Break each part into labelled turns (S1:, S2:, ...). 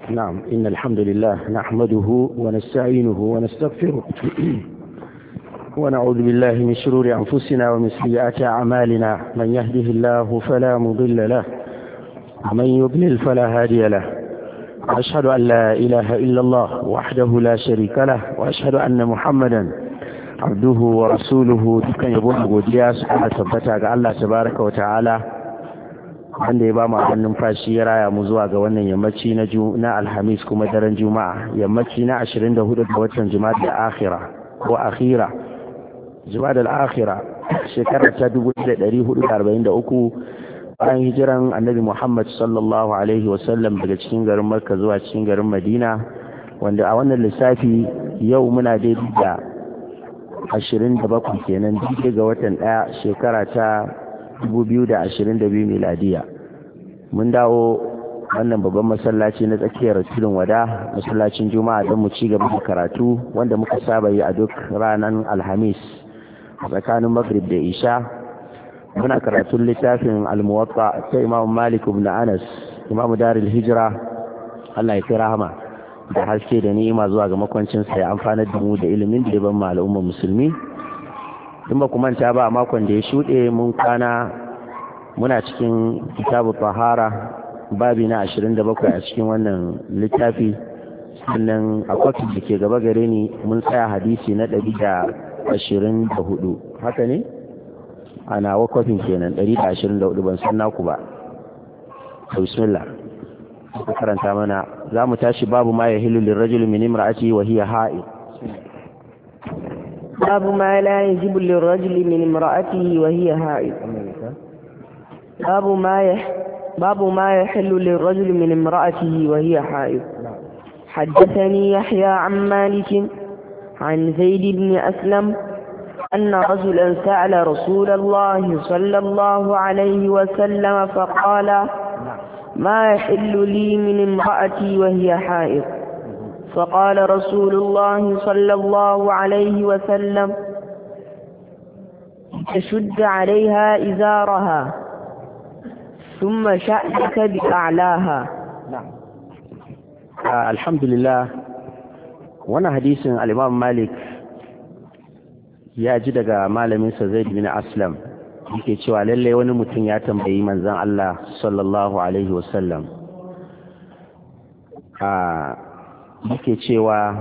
S1: نعم إن الحمد لله نحمده ونستعينه ونستغفره ونعوذ بالله من شرور أنفسنا ومن سيئات أعمالنا من يهده الله فلا مضل له ومن يضلل فلا هادي له أشهد أن لا إله إلا الله وحده لا شريك له وأشهد أن محمدا عبده ورسوله dukkan yabo da godiya su ana tabbata ga Allah tabaraka wa ta'ala wanda ya ba mu abin numfashi ya raya mu zuwa ga wannan yammaci na alhamis kuma daren juma'a yammaci na 24 ga watan juma'a akhira ko akhira juma'a al-akhira shekara ta 1443 bayan hijiran annabi Muhammad sallallahu alaihi wasallam daga cikin garin Makka zuwa cikin garin Madina wanda a wannan lissafi yau muna daidai da 27 kenan daidai ga watan 1 shekara ta 2022 miladiya. Mun dawo wannan babban masallaci na tsakiyar tudun wada masallacin juma'a don mu ci gaba da karatu wanda muka saba yi a duk ranar alhamis a tsakanin maghrib da isha. Muna karatun littafin al-muwatta ta imam malik ibn anas imam darul hijra Allah ya kai rahama da haske da ni'ima zuwa ga makwancin sa ya amfana da mu da ilimin da ban al'ummar musulmi. In ba ku manta ba a makon da ya shuɗe mun muna cikin kitabu tahara babi na 27 a cikin wannan littafi, sannan a kwafi da ke gaba gare ni mun tsaya hadisi na 124 haka ne ana wakwafin kenan 124 ban san naku ba. Bismillah ku karanta mana. Za mu tashi babu ma yahilu lirrajuli min imra'ati wa hiya ha'id.
S2: باب ما لا يجب للرجل من امرأته وهي حائض. باب ما يحل للرجل من امرأته وهي حائض. حدثني يحيى عن مالك عن زيد بن أسلم أن رجلا سأل رسول الله صلى الله عليه وسلم فقال ما يحل لي من امرأتي وهي حائض؟ فقال رسول الله صلى الله عليه وسلم تشد عليها إزارها ثم شأنك بأعلاها.
S1: الحمد لله. وانا حديث الإمام مالك ya ji daga malaminsa Zaid bin Aslam yake cewa lalle wani mutum ya tambayi manzon Allah sallallahu alaihi wasallam yake cewa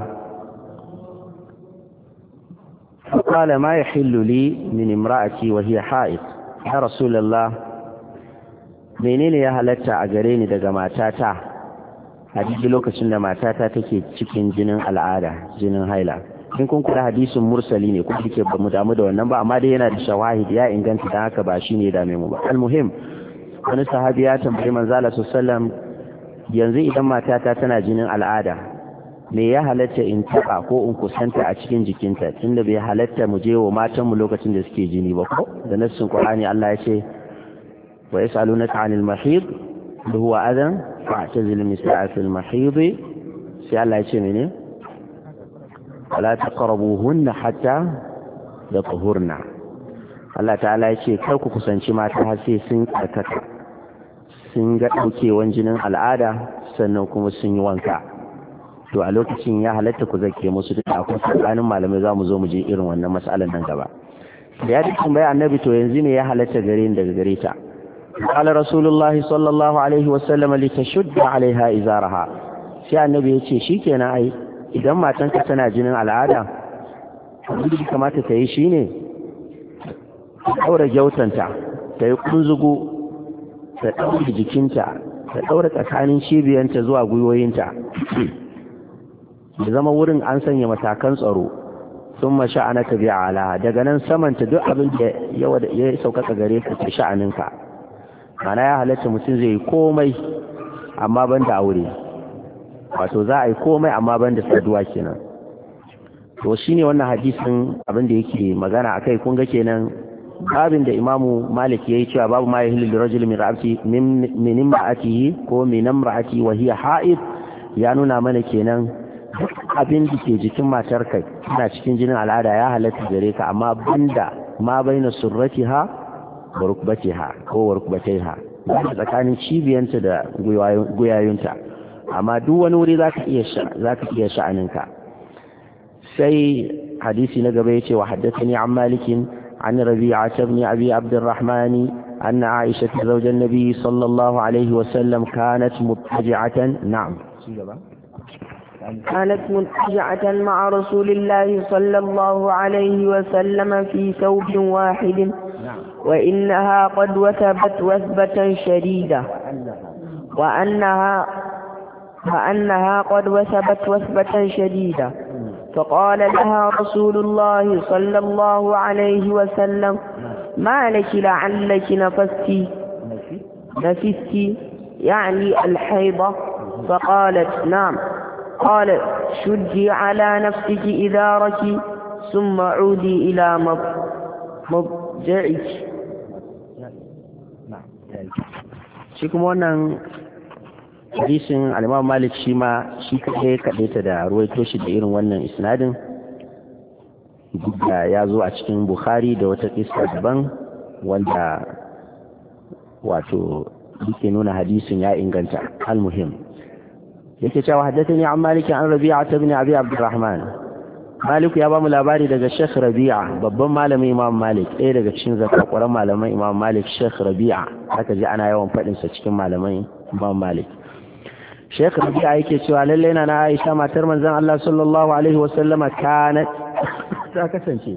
S1: qala ma yahillu li min imra'ati wa hiya ha'id ya rasulullah menene ya halatta a gare ni daga matata a duk lokacin da matata take cikin jinin al'ada jinin haila. In kun kula hadisin mursali ne kuma dake ba mu damu da wannan ba, amma dai yana da shawahid ya inganta dan haka ba shine da mu ba. Almuhim wani sahabi ya tambayi manzo Allah sallallahu alaihi wasallam yanzu idan matata tana jinin al'ada me ya halatta in taba ko in kusanta a cikin jikinta, tunda bai halatta mu je wa matan mu lokacin da suke jini ba ko da nassin Qur'ani Allah ya ce wa yasalunaka 'anil mahid huwa adhan fa'tazil nisaa fil mahid, sai Allah ya ce mene wala taqrabuhunna hatta yatahurna. Allah ta'ala ya ce kar ku kusanci mata har sai sun tsarkaka sun ga daukewan jinin al'ada sannan kuma sun yi wanka, to a lokacin ya halatta ku zake musu. duk akwai tsakanin malamai za mu zo mu je irin wannan mas'alan nan gaba. da ya dukkan bai annabi to yanzu ne ya halatta gare ni daga gare ta. qala rasulullah sallallahu alaihi wasallam li tashudda alaiha izaraha, sai annabi ya ce shikenan ai idan matanka tana jinin al'ada abin da kamata ta yi shine ta daura gyautanta, ta yi kunzugu, ta daura jikinta, ta daura tsakanin cibiyanta zuwa gwiwoyinta, da zama wurin an sanya matakan tsaro. sun masha'ana ta biya ala, daga nan samanta duk abin da ya saukaka gare ka ta sha'aninka. mana ya halatta mutum zai yi komai amma ban da aure, wato za a yi komai amma ban da saduwa kenan. to shine wannan hadisin abin da yake magana akai. kun ga kenan babin da imamu malik yayi cewa babu ma yahillu lirajuli min ra'ati min imra'atihi ko min imra'ati wa hiya ha'id, ya nuna mana kenan abin da ke jikin matar kai tana cikin jinin al'ada ya halatta gare ka, amma banda ma baina surratiha wa rukbatiha ko rukbataiha, tsakanin cibiyanta da guyayunta. amma duk wani wuri zaka iya sha'aninka. sai hadisi na gaba yace wa haddathani an malikin an rabi'a ibn abi abdurrahman anna aisha zawjan nabi sallallahu alaihi wa sallam kanat muttaji'atan na'am
S2: كانت متجعة مع رسول الله صلى الله عليه وسلم في ثوب واحد وإنها قد وثبت وثبة شديدة وأنها قد وثبت وثبة شديدة فقال لها رسول الله صلى الله عليه وسلم ما لك لعلك نفست يعني الحيضة فقالت نعم قال شدي على نفسك إذارك ثم عودي إلى مضجعك.
S1: shi kuma wannan hadisin al-Imam Malik shi kaɗai ta da ruwaito shi da irin wannan isnadin da ya zo a cikin Bukhari da wata kissa daban wanda wato yake nuna hadisin ya inganta. Al-muhim yake cewa haddathani an Malik an Rabi'a ibn Abi Abdurrahman. Malik ya ba mu labari daga Sheikh Rabi'a, babban malamin Imam Malik, ɗaya daga cikin zakakuran malaman Imam Malik, Sheikh Rabi'a. Haka ji ana yawan faɗin sa cikin malaman Imam Malik. Sheikh Rabi'a yake cewa lalle na Aisha matar manzon Allah sallallahu alaihi wasallama kanat ta kasance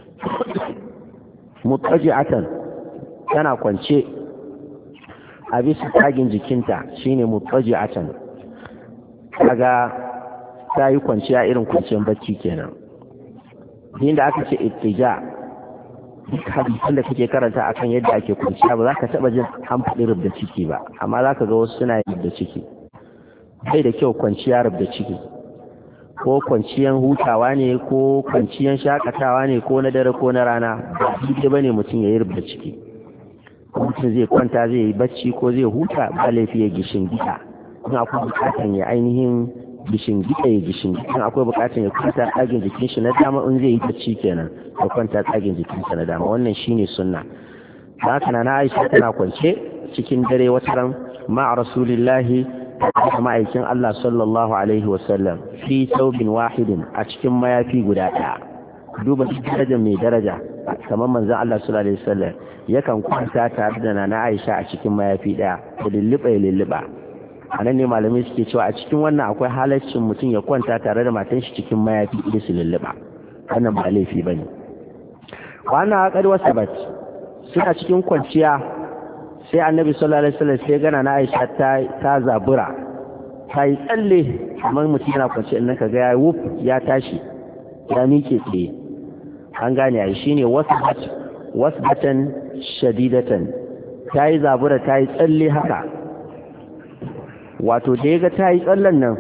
S1: mutaji'atan, tana kwance a bisa tagin jikinta, shine mutaji'atan. kaga ta yi kwanciya irin kwanciyar bacci kenan. Inda aka ce ittija, duk hadisan da kake karanta akan yadda ake kwanciya ba za ka taba jin an faɗi rubda ciki ba, amma za ka ga wasu suna yin rubda ciki. Bai da kyau kwanciya rubda ciki, ko kwanciyan hutawa ne ko kwanciyan shakatawa ne ko na dare ko na rana, ba daidai bane mutum ya yi rubda ciki. Mutum zai kwanta zai yi bacci ko zai huta, ba laifi ya gishin gida. in akwai bukatan ya ainihin gishin in akwai bukatan ya kwanta tsagin jikin shi na dama, in zai yi bacci kenan ya kwanta tsagin jikin sa na dama. wannan shine sunna. haka na Aisha tana kwance cikin dare wataran ma'a rasulillahi da ma'aikin Allah sallallahu alaihi wasallam fi thawbin wahidin, a cikin mayafi guda ɗaya. duba darajar mai daraja kamar manzon Allah sallallahu alaihi wasallam yakan kwanta tare da nana Aisha a cikin mayafi ɗaya da lulluɓa. a nan ne malamai suke cewa a cikin wannan akwai halaccin mutum ya kwanta tare da matan shi cikin mayafi da su lulluɓa. wannan ba laifi ba ne. wannan haƙar wasabat suna cikin kwanciya, sai annabi sallallahu alaihi wasallam sai gana na Aisha ta zabura, ta yi tsalle kamar mutum yana kwanci in ka ga ya wuf ya tashi ya miƙe tsaye. an gane ai shine wasbatan shadidatan, ta yi zabura ta yi tsalle haka. wato da ya ga ta yi tsallan nan,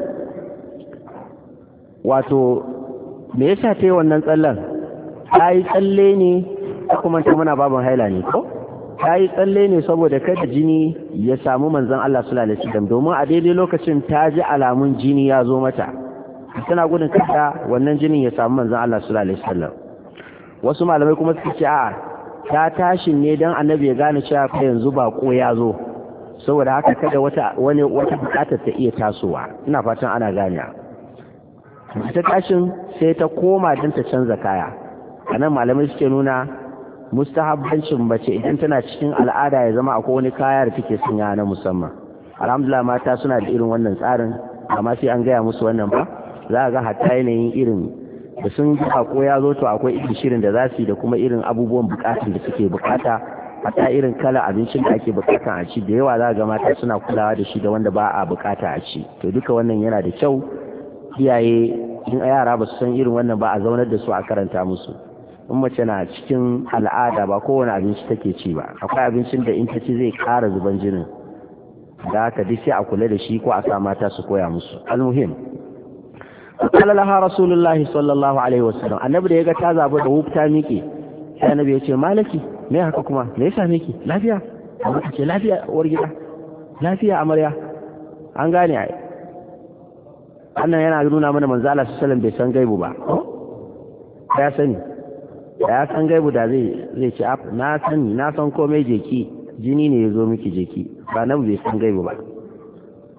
S1: wato me yasa ta yi wannan tsallan? ta yi tsalle ne, kuma ta muna babin haila ne ko? ta yi tsalle ne saboda kada jini ya samu manzon Allah sallallahu alaihi wasallam, domin a daidai lokacin ta ji alamun jini ya zo mata, tana gudun kada wannan jinin ya samu manzon Allah sallallahu alaihi wasallam. wasu malamai kuma suka ce a'a, ta tashi ne dan annabi ya gane cewa fa yanzu bako ya zo, saboda haka kada wata bukatar ta iya tasowa. ina fatan ana ganiya. ta tashin sai ta koma don ta canza kaya. anan malamai suke nuna mustahabbancin mace idan tana cikin al'ada ya zama akwai wani kaya da take sanya na musamman. alhamdulillah mata suna da irin wannan tsarin, amma sai an gaya musu wannan ba. za a ga hatta yanayin irin da sun ji ko ya zo to akwai irin shirin da za su yi da kuma irin abubuwan bukatun da suke bukata, hatta irin kala abincin da ake bukata a ci. da yawa za ga mata suna kulawa da shi da wanda ba a bukata a ci. to duka wannan yana da kyau iyaye in yara ba su san irin wannan ba a zaunar da su a karanta musu. in mace na cikin al'ada ba kowane abinci take ci ba, akwai abincin da in ta ci zai kara zuban jinin, da haka duk sai a kula da shi ko a sa mata su koya musu. almuhim qala laha rasulullahi sallallahu alaihi wasallam, annabi da yaga ta zaba da wufta miƙe, sai annabi ya ce malaki me haka kuma, me yasa miki? lafiya? amma ta ce lafiya uwar gida, lafiya amarya. an gane ai wannan yana nuna mana manzo Allah sallallahu alaihi wasallam bai san gaibu ba. ya sani, ya san gaibu da zai ce na sani, na san komai, jeki jini ne ya zo miki jeki, ba nan bai san gaibu ba.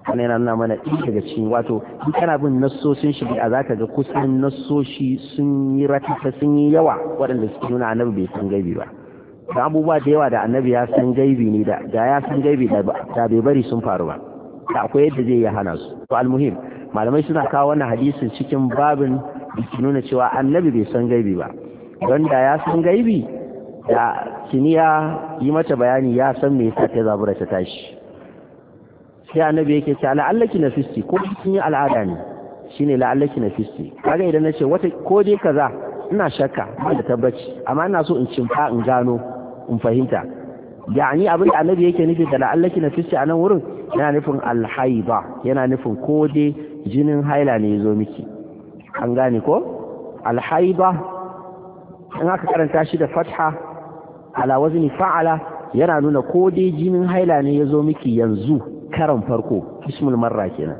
S1: wannan yana nuna mana ɗin daga cikin wato in kana bin nassoshin shari'a zaka ga kusan nassoshi sun yi ratita sun yi yawa waɗanda suke nuna annabi bai san gaibi ba da abubuwa da yawa da annabi ya san gaibi ne da ya san gaibi da bai bari sun faru ba da akwai yadda zai yi hana su to almuhim malamai suna kawo wannan hadisin cikin babin da ke nuna cewa annabi bai san gaibi ba don da ya san gaibi da kiniya yi mata bayani ya san me yasa ta zabura ta tashi sai annabi yake ce la'allaki nafisti ko kin yi al'ada ne shine la'allaki nafisti kaga idan nace wata ko dai kaza ina shakka ba da tabbaci amma ina so in cimfa in gano in fahimta yani abin da annabi yake nufi da la'allaki nafisti a nan wurin yana nufin alhaida yana nufin ko dai jinin haila ne yazo miki an gane ko alhaida in aka karanta shi da fatha ala wazni fa'ala yana nuna ko dai jinin haila ne yazo miki yanzu karan farko ismul marra kenan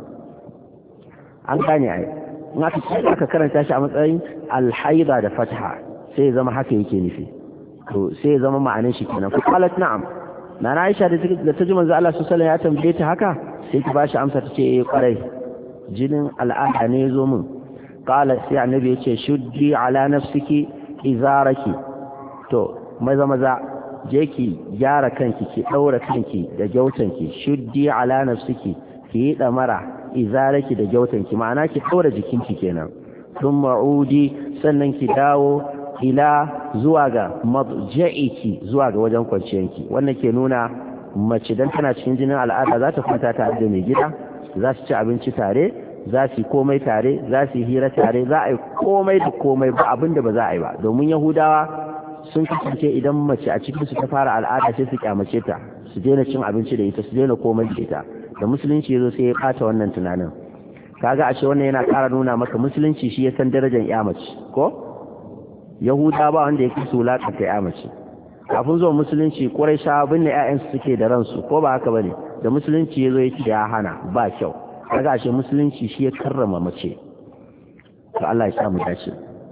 S1: an gane ai in aka karanta shi a matsayin alhaida da fatha sai zama haka yake nufi to sai zama ma'anar shi kenan fa qalat na'am na Aisha da ta ji manzo Allah sallallahu alaihi wasallam ya tambaye ta haka sai ta bashi amsa ta ce eh kwarai jinin al'ada ne yazo min qala sai annabi yace shuddi ala nafsiki izaraki to maza je ki gyara kanki ki daura kanki da gyautanki shuddi ala nafsiki ki yi damara izaraki da gyautanki ma'ana ki daura jikinki kenan thumma udi sannan ki dawo ila zuwa ga madja'iki zuwa ga wajen kwanciyanki wannan ke nuna mace dan tana cikin jinin al'ada za ta kwanta tare da mai gida za su ci abinci tare za su yi komai tare za su yi hira tare za a yi komai da komai ba abinda ba za a yi ba domin yahudawa sun kasance idan mace a cikin su ta fara al'ada sai su kyamace ta su daina cin abinci da ita su daina komai da ita da musulunci yazo sai ya kata wannan tunanin kaga ashe wannan yana ƙara nuna maka musulunci shi ya san darajar ya mace ko yahuda ba wanda yake su lakata ya mace kafin zuwa musulunci quraisha binne ƴaƴan su suke da ransu ko ba haka bane da musulunci yazo yake ya hana ba kyau kaga ashe musulunci shi ya karrama mace to Allah ya sa mu dace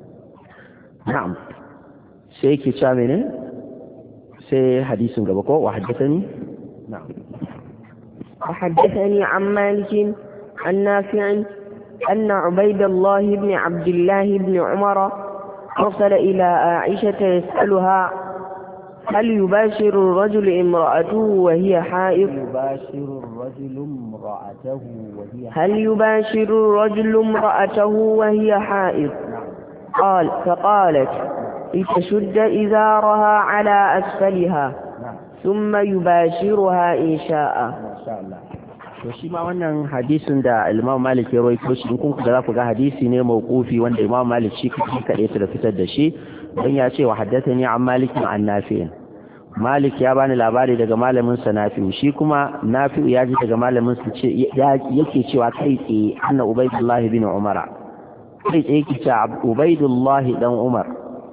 S1: na'am sai yake cewa mene sai hadisin gaba ko wa haddathani na'am
S2: وحدثني عن مالك عن نافع أن عبيد الله بن عبد الله بن عمر أرسل إلى عائشة يسألها هل يباشر الرجل امرأته وهي حائض هل يباشر الرجل امرأته وهي حائض قال فقالت لتشد إزارها على أسفلها ثم يباشرها إن شاء
S1: to shi ma wannan hadisin da Imam Malik ya rawaito shi in kun ga za ku ga hadisi ne mauqufi wanda Imam Malik shi kadai ta fitar da shi dan ya ce wa haddathani an Malik an Nafi' Malik ya bani labari daga malamin sa Nafi' shi kuma Nafi' ya ji daga malamin sa ce yake cewa kai tsaye anna Ubaydullah bin Umar kai tsaye yake cewa Ubaydullah dan Umar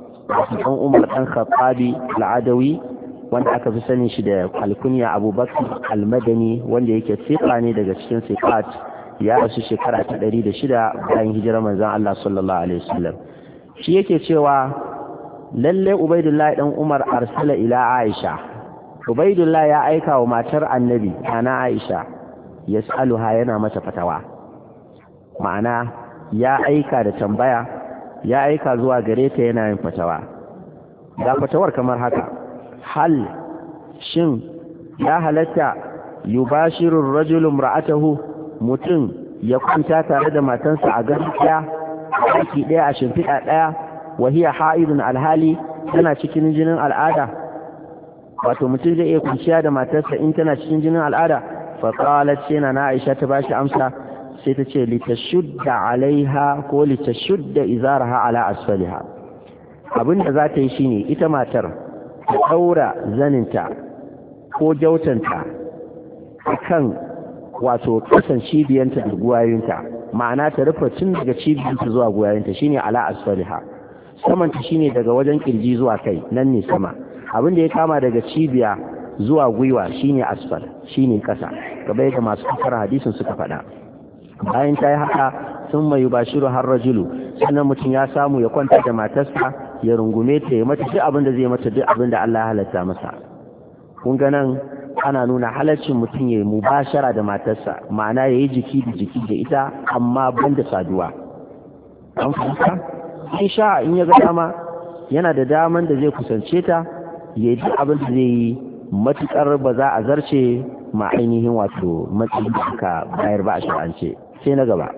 S1: dan Khattabi al-Adawi wanda aka fi sanin shi da alkunya Abubakar al-Madani wanda yake siqa ne daga cikin siqat ya rasu shekara ta 106 bayan hijirar manzon Allah sallallahu alaihi wasallam shi yake cewa lalle Ubaydullah dan Umar arsala ila Aisha Ubaydullah ya aika wa matar Annabi ana Aisha yas'aluha yana mata fatawa ma'ana ya aika da tambaya ya aika zuwa gare ta yana yin fatawa da fatawar kamar haka hal shin ya halatta yubashiru rajulu imra'atahu mutum ya kwanta tare da matansa a gaskiya aiki daya a shimfiɗa daya wahiya haidun alhali tana cikin jinin al'ada wato mutum zai iya kwanciya da matarsa in tana cikin jinin al'ada fa qalat sina na Aisha ta bashi amsa sai ta ce litashudda alaiha ko litashudda izaraha ala asfaliha abinda za ta yi shine ita matar ta daura zaninta ko jautanta akan wato kasan cibiyanta da guwayinta ma'ana ta rufe tun daga cibiyanta zuwa guwayinta shine ala asfaliha samanta shine daga wajen kirji zuwa kai nan ne sama abin da ya kama daga cibiya zuwa gwiwa shine asfal shine kasa gaba yadda masu fasara hadisin suka faɗa bayan ta yi haka sun mai bashiru har rajulu sannan mutum ya samu ya kwanta da matarsa ya rungume ta ya mata duk abin da zai mata duk abin da Allah ya halatta masa kun ga nan ana nuna halaccin mutum ya yi mubashara da matarsa, ma'ana ya yi jiki da jiki da ita amma ban da saduwa. An fahimta? In sha in ya ga dama yana da daman da zai kusance ta ya yi abin da zai yi matuƙar ba za a zarce ma ainihin wato matsayin da aka bayar ba a shar'ance. Sai na gaba.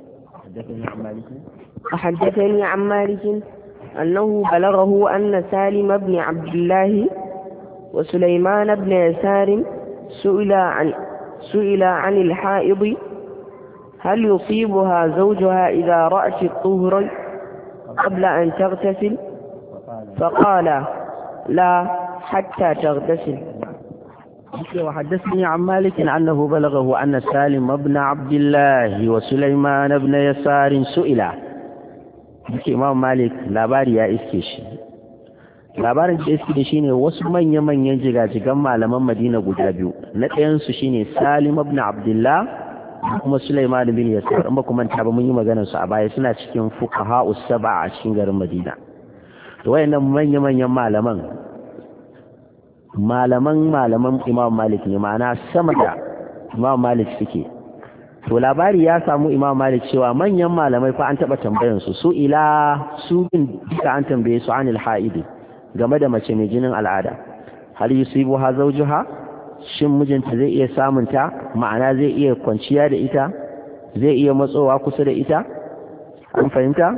S2: حدثني عن مالك أنه بلغه أن سالم بن عبد الله وسليمان بن يسار سئل عن الحائض هل يصيبها زوجها إذا رأت الطهر قبل أن تغتسل؟ فقال لا حتى تغتسل.
S1: وحدثني عن مالك أنه بلغه أن سالم بن عبد الله وسليمان بن يسار سئل. Imam Malik labari ya iske shi. Labarin da iske shi ne wasu manya-manyan jigajigan malaman Madina guda biyu. Na ɗayansu shi ne Salim ibn Abdullah da kuma Sulaiman bin Yasar. In ba kuma ta ba mun yi maganar su a baya, suna cikin fuqaha us-sab'a a cikin garin Madina. To wayannan manya-manyan malaman Imam Malik ne, ma'ana sama da Imam Malik suke. To labari ya samu Imam Malik cewa manyan malamai fa an taba tambayan su bin duka an tambaye su anil haidi game da mace mai jinin al'ada. Hal yusibuha zawjuha, shin mijinta zai iya samunta, ma'ana zai iya kwanciya da ita, zai iya matsowa kusa da ita? An fahimta?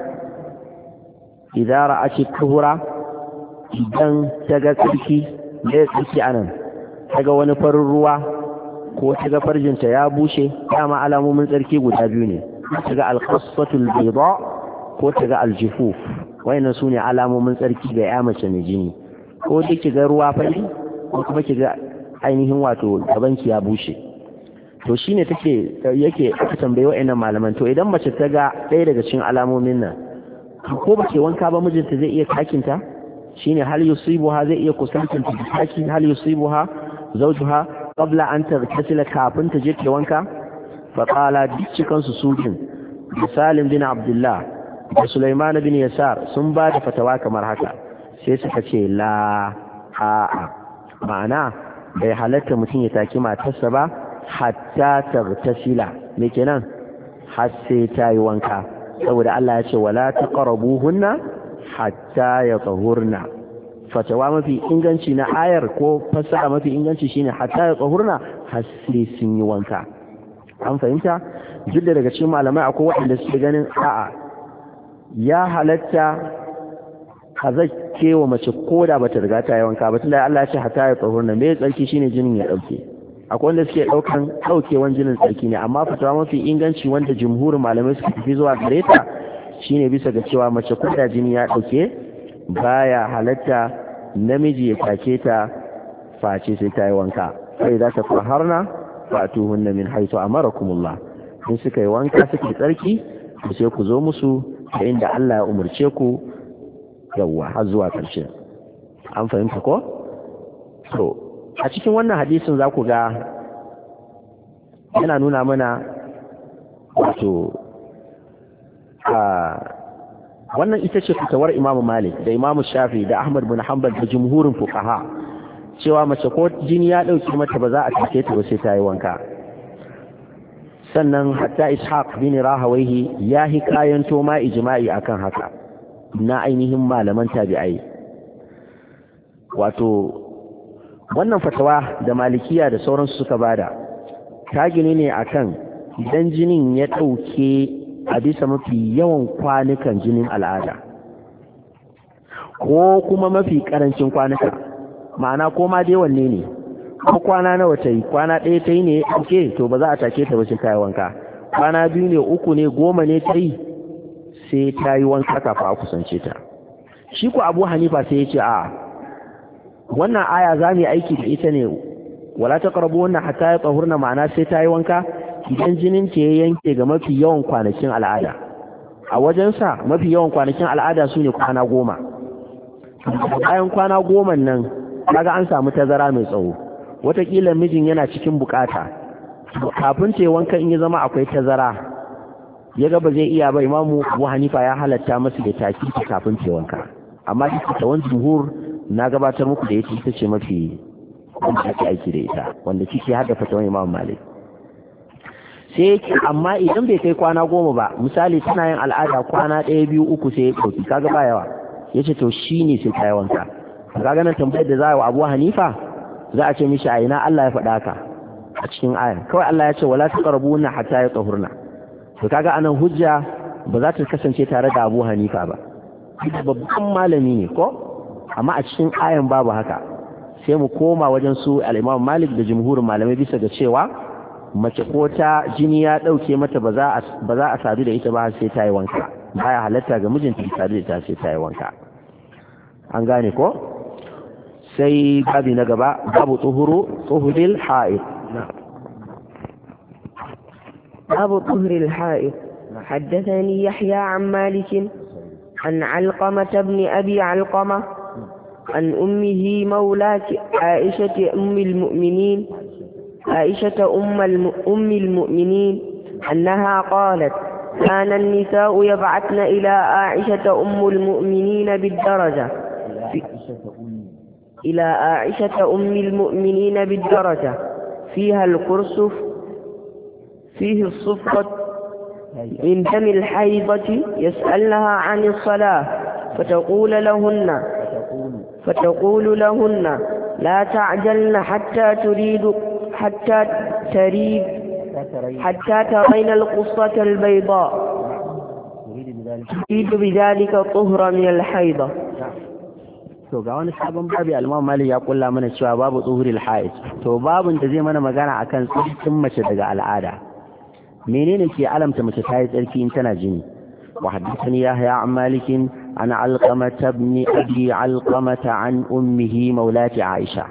S1: Idan ra'ati tuhura, idan ta ga tsarki, da tsarki anan, ta ga wani farin ruwa ko ta ga farjinta ya bushe, dama alamomin tsarki guda biyu ne, ta ga alqasfatul bayda ko ta ga aljufuf. Wayannan sune alamomin tsarki ga ya mace mai jini, ko da ki ga ruwa fari ko kuma ki ga ainihin wato gabanki ya bushe. To shine yake aka tambaye wayannan malaman, to idan mace ta ga ɗaya daga cikin alamomin nan, ko ba ke wanka ba mijinta zai iya kakinta? Shine hal yusibuha, zai iya kusantanta da kaki, hal yusibuha zawjuha qabla an taghtasila, kafin ta je ta wanka? Fa qala dukkan su din Salim bin Abdullah da Sulaiman bin Yasar sun ba da fatawa kamar haka. Sai suka ce la a'a, ma'ana bai halatta mutum ya taki matarsa ba hatta taghtasila. Me kenan? Har sai ta yi wanka, saboda Allah ya ce wala taqrabuhunna hatta yatahurna. Fatawa mafi inganci na ayar ko fassara mafi inganci shine hatta yatahurna, har sai sun yi wanka. An fahimta? Duk da daga cikin malamai akwai waɗanda suke ganin a'a, ya halatta a zake wa mace ko da bata riga ta yi wanka ba, tunda Allah ya ce hatta yatahurna, me tsarki shine jinin ya dauke. Akwai wanda suke daukewan jinin tsarki ne, amma fatawa mafi inganci wanda jumhurin malamai suka tafi zuwa gare ta shine bisa ga cewa mace ko da jini ya dauke, baya halatta namiji ya take ta face sai ta yi wanka. Sai za ta faharna fatuhunna min haythu amarakumullah. In suka yi wanka suke tsarki, sai ku zo musu da inda Allah ya umurce ku, yawwa har zuwa ƙarshe. An fahimta ko? To a cikin wannan hadisin za ku ga yana nuna mana wato wannan ita ce fitawar Imam Malik da Imam Shafi da Ahmad bin Hanbal da jumhurin fuqaha, cewa mace ko jini ya dauke mata ba za a take ta ba sai ta yi wanka. Sannan hatta Ishaq bin Rahawayhi ya hikayanto ma ijma'i akan haka na ainihin malaman tabi'ai. Wato wannan fatawa da Malikiya da sauransu suka bada ta gini ne akan idan jinin ya dauke a bisa mafi yawan kwanukan jinin al'ada ko kuma mafi karancin kwanuka, ma'ana ko ma dai wanne ne, ko kwana nawa ta yi, kwana ɗaya ta yi ne ake, to ba za a take ta ba sai ta yi wanka. Kwana 2 ne, 3 ne, 10 ne ta yi, sai ta yi wanka kafin a kusance ta. Shi ku Abu Hanifa sai ya ce a wannan aya za mu yi aiki da ita ne, wala taqrabuhunna hatta yatahurna, ma'ana sai ta yi wanka idan jinin ta ya yanke ga mafi yawan kwanakin al'ada. A wajensa mafi yawan kwanakin al'ada su ne kwana 10. Bayan kwana 10 nan kaga an samu tazara mai tsawo, wataƙila mijin yana cikin bukata, kafin ta yi wanka in ya zama akwai tazara, ya ga ba zai iya ba, Imamu Abu Hanifa ya halatta masa da taki kafin ta yi wanka. Amma duk da wani jumhur na gabatar muku da ita ce wanda ake aiki da ita wanda kike hada fatawan Imam Malik. Sai amma idan bai kai kwana 10 ba, misali tana yin al'ada kwana 1 2 3 sai ya dauki kaga ba yawa, yace to shine sai ta yi wanka. Kaga nan tambayar da za a yi wa Abu Hanifa za a ce mishi a ina Allah ya faɗa ka a cikin ayar, kawai Allah ya ce wala taqrabuna hatta yatahurna. to kaga anan hujja ba za ta kasance tare da Abu Hanifa ba, babban malami ne ko, amma a cikin ayan babu haka. Sai mu koma wajen su al-Imam Malik da jumhurin malamai bisa ga cewa mace ko ta jini ya dauke mata ba za a sadu da ita ba sai ta yi wanka, baya halatta ga mijinta ya sadu da ita sai ta yi wanka. An gane ko? sai babi na gaba babu tuhuril ha'id.
S2: باب طهر الحائض. حدثني يحيى عن مالك عن علقمة بن أبي علقمة عن أمه مولاة عائشة أم المؤمنين أنها قالت كان النساء يبعثن إلى عائشة أم المؤمنين بالدرجة فيها الكرسف فيه الصفرة من دم الحيضة يسألنها عن الصلاة فتقول لهن لا تعجلن حتى ترين القصة البيضاء تريد بذلك الطهر من الحيضة.
S1: to ga wani sabon babu al-Imam Malik ya kulla mana cewa babu tuhuril haid. To babun da zai mana magana akan tsarkin mace daga al'ada. Menene ke alamta mace ta yi tsarki in tana jini? Wa haddathani Yahya an Malik an Alqamah ibn Abi Alqamah an ummihi maulati Aisha.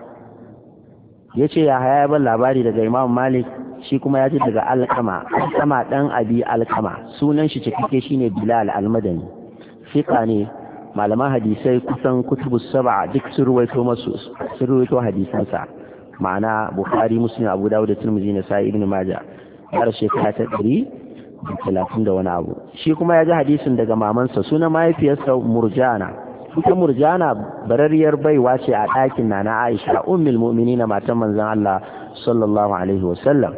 S1: Yace Yahya ya bar labari daga Imam Malik, shi kuma ya ji daga Alqamah dan Abi Alqamah, sunan shi cikakke shine Bilal al-Madani. Fiqa ne, malaman hadisai kusan kutubus sab'a duk sun ruwaito hadisansa, ma'ana Bukhari, Muslim, Abu Dawud da Tirmidhi, Nasa'i, Ibn Majah. Har shekara ta 130 da wani abu. Shi kuma ya ji hadisin daga mamansa, sunan mahaifiyarsa Murjana. Ita Murjana barariyar baiwa ce a ɗakin Nana Aisha ummul mu'minin, matan manzon Allah sallallahu alaihi wasallam.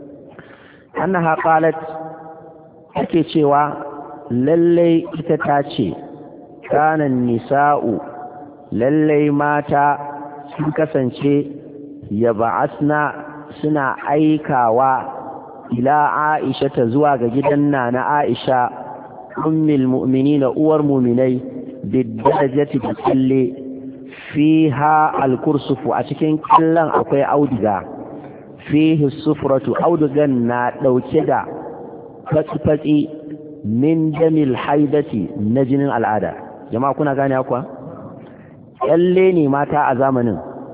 S1: Annaha qalat, take cewa lalle ita ta ce kanan nisa'u, lallai mata sun kasance ya ba'asna suna aikawa ila Aisha ta zuwa ga gidan na Aisha ummul mu'minina, uwar mu'minai, bidarajati da kalle fiha al-kursufu, a cikin kallan akwai auduga, fihi sufratu, audugan na dauke da fatsi min damil haidati, na jinin al'ada. Jama'a kuna gane akwa? Yalle ne mata a zamanin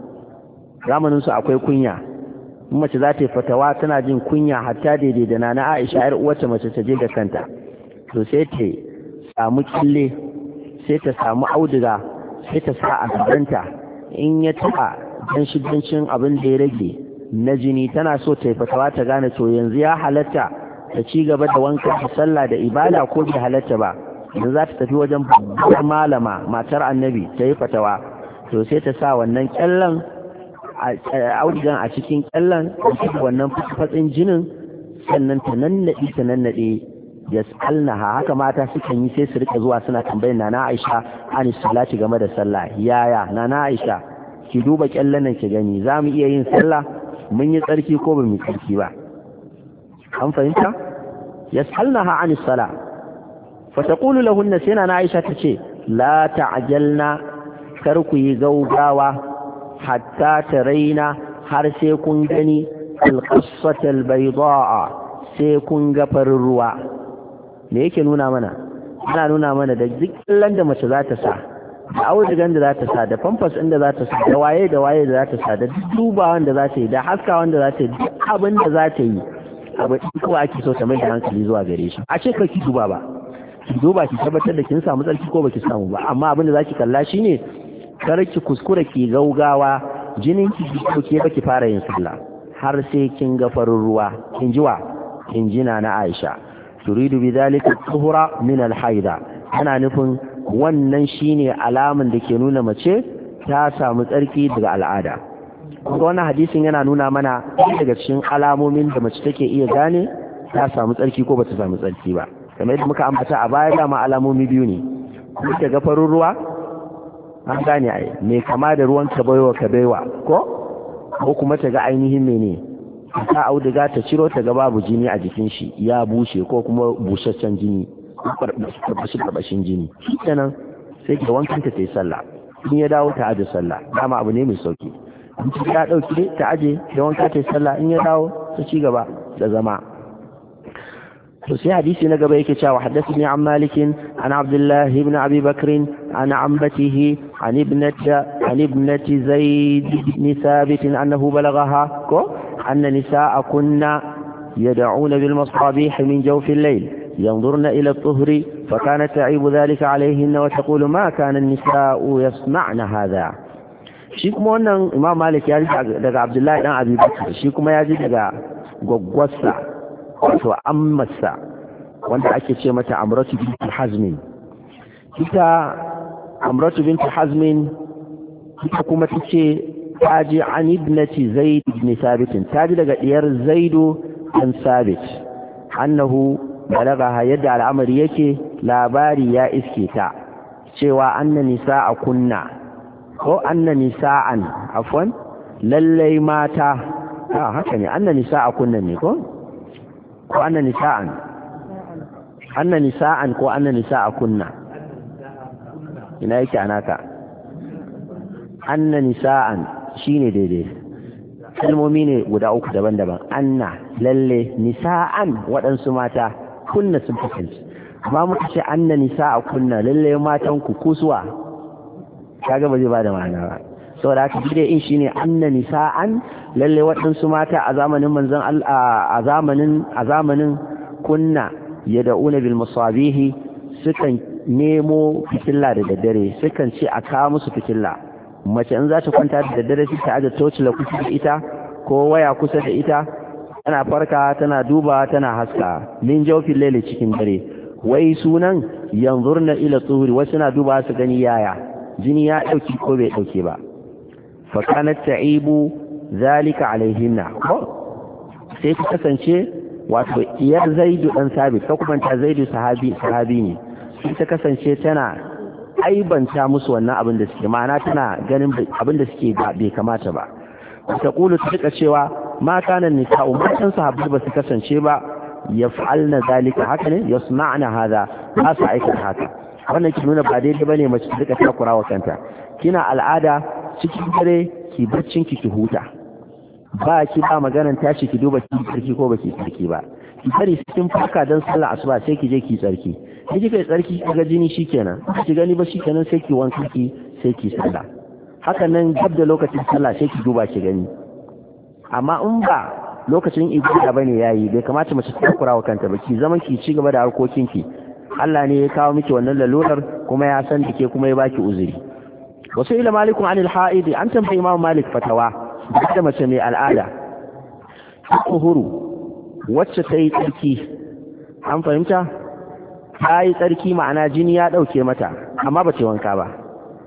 S1: su akwai kunya, mace za ta yi fatawa tana jin kunya, hatta daidai da Nana Aisha yar uwarta mace ta je da kanta, to sai ta samu kille, sai ta samu auduga, sai ta sa a gabanta, in ya taba dan shigancin abin da ya rage na jini, tana so ta yi fatawa ta gane to yanzu ya halatta ta ci gaba da wanka da sallah da ibada ko bai halatta ba. da za ta tafi wajen babbar malama matar annabi ta yi fatawa, to sai ta sa wannan kyallan audigan a cikin kyallan wannan fatsin jinin, sannan ta nannaɗe ya tsalnaha. Haka mata sukan yi, sai su rika zuwa suna tambayin Nana Aisha an salati game da sallah. Yaya Nana Aisha, ki duba kyallan nan ki gani, za mu iya yin sallah, mun yi tsarki ko ba mu yi tsarki ba? An fahimta? Ya tsalnaha an sallah. fataqulu lahunna, sai na Aisha tace la ta'jalna, kar ku yi gaugawa, hatta taraina, har sai kun gani al-qassata al-baydaa, sai kun ga farin ruwa. Me yake nuna mana? Ana nuna mana da dukkan da mace za ta sa, da audugan da za ta sa, da pampers din da za ta sa, da waye da za ta sa, da dubawan da za ta yi, da haskawan da za ta yi, duk abin da za ta yi, abu ko ake so ta mai da hankali zuwa gare shi. A ce ka ki duba ba, ki duba ki tabbatar da kin samu tsarki ko baki samu ba, amma abin da zaki kalla shine kar ki kuskura ki gaugawa jinin ki ke baki fara yin sallah har sai kin ga farin ruwa. Kin jiwa, kin jina na Aisha, turidu bidhalika tuhura min al-haida, ana nufin wannan shine alaman da ke nuna mace ta samu tsarki daga al'ada. kuma wannan hadisin yana nuna mana daga cikin alamomin da mace take iya gane ta samu tsarki ko bata samu tsarki ba. Kamar yadda muka ambata a baya, dama alamomi biyu ne, kuma ta ga farin ruwa an gane ai me kama da ruwan kabaiwa ko kuma ta ga ainihin mene ta auduga ta ciro ta ga babu jini a jikin shi ya bushe ko kuma busasshen jini barbashin jini, kenan sai ke wankan ta yi sallah, in ya dawo ta aje sallah, dama abu ne mai sauki. in ta dauki ta aje da wanka ta yi sallah, in ya dawo ta ci gaba da zama. to sai hadisi na gaba yake cewa haddathani an Malik an Abdullah ibn Abi Bakr an ammatihi an ibnati Zaid ibn Thabit annahu balaghaha ko anna nisaa kunna yad'una bil masabih min jawf al-layl ينظرن إلى الطهر فكانت تعيب ذلك عليهن وتقول ما كان النساء يصنعن هذا. shi kuma wannan Imam Malik ya ji daga Abdullahi dan Abi Bakr, shi kuma ya ji daga gwaggwarsa wato ammarsa wanda ake ce mata Amratu bint Hazm. ita Amratu bint Hazm ita kuma tace ta ji an ibnati Zaid ibn Thabit, ta ji daga diyar Zaidu dan Thabit annahu balagaha, yadda al'amari yake labari ya iske ta cewa anna nisa'a kunna ko anna nisa'an afwan lallai mata haka ne, anna nisa'a kunna ne ko anna nisa'an ko anna nisa'a kunna, ina yake anaka anna nisa'an shine daidai, kalmomi ne guda uku daban-daban. Anna lalle, nisa'an waɗansu mata, kunna sun kasance, amma muka ce anna nisa'a kunna lalle matan ku kusuwa, kaga ba zai bada ma'ana ba. saboda haka bidai in shine anna nisa'an lalle waɗansu mata a zamanin manzon Allah, a zamanin kunna yad'una bil masabihi, sukan nemo fitilla da daddare, sukan ce a kawo musu fitilla. mace in za ta kwanta da daddare sai ta aje tocila kusa da ita ko waya kusa da ita, tana farka tana duba tana haska min jawfil layli cikin dare. wai sunan yanzurna ila tuhuri, wasu na duba su gani yaya jini ya dauki ko bai dauke ba. fa kanat ta'ibu zalika alaihinna, ko sai ta kasance wato iyar Zaidu dan Sabit, ko kuma ta Zaidu sahabi ne, sai ta kasance tana aibanta musu wannan abin da suke, ma'ana tana ganin abin da suke bai kamata ba. ta kulu ta rika cewa ma kana nisa'u, matan sahabbai ba su kasance ba yaf'alna zalika, haka ne yasma'na hada, ba su aikata haka. wannan ki nuna ba daidai bane mace ta rika takura wa kanta. kina al'ada cikin dare ki baccin ki huta, ba ki ba maganan tashi ki duba ki tsarki ko baki tsarki ba, ki bari cikin farka dan sallar asuba sai ki je ki tsarki, ki je kai tsarki kaga jini shikenan, ki gani ba shikenan sai ki wanka ki sai ki sallah. haka nan gab da lokacin sallah sai ki duba ki gani. amma in ba lokacin ibada bane yayi, bai kamata mace ta kura wa kanta ba, ki zaman ki ci gaba da harkokin ki. Allah ne ya kawo miki wannan lalurar kuma ya san dake kuma ya baki uzuri. wasu ila malikun anil haidi, an tambayi Imam Malik fatawa da mace mai al'ada tuhuru wacce ta yi tsarki, an fahimta ta yi tsarki ma'ana jini ya dauke mata amma ba ta wanka ba,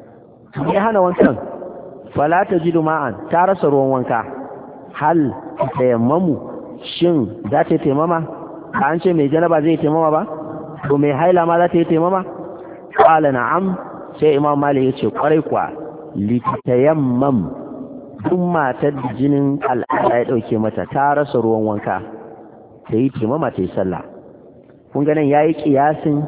S1: ya hana wankan, fala tajidu ma'an, ta rasa ruwan wanka, hal tayammamu, shin za ta yi taimama? ba an ce mai janaba zai yi taimama ba, to mai haila ma za ta yi taimama? qala na'am, sai Imam Malik ya ce kwarai kwa, litayammam, duk matar da jinin al'ada ya dauke mata ta rasa ruwan wanka ta yi taimama ta yi sallah. kun ga nan yayi kiyasin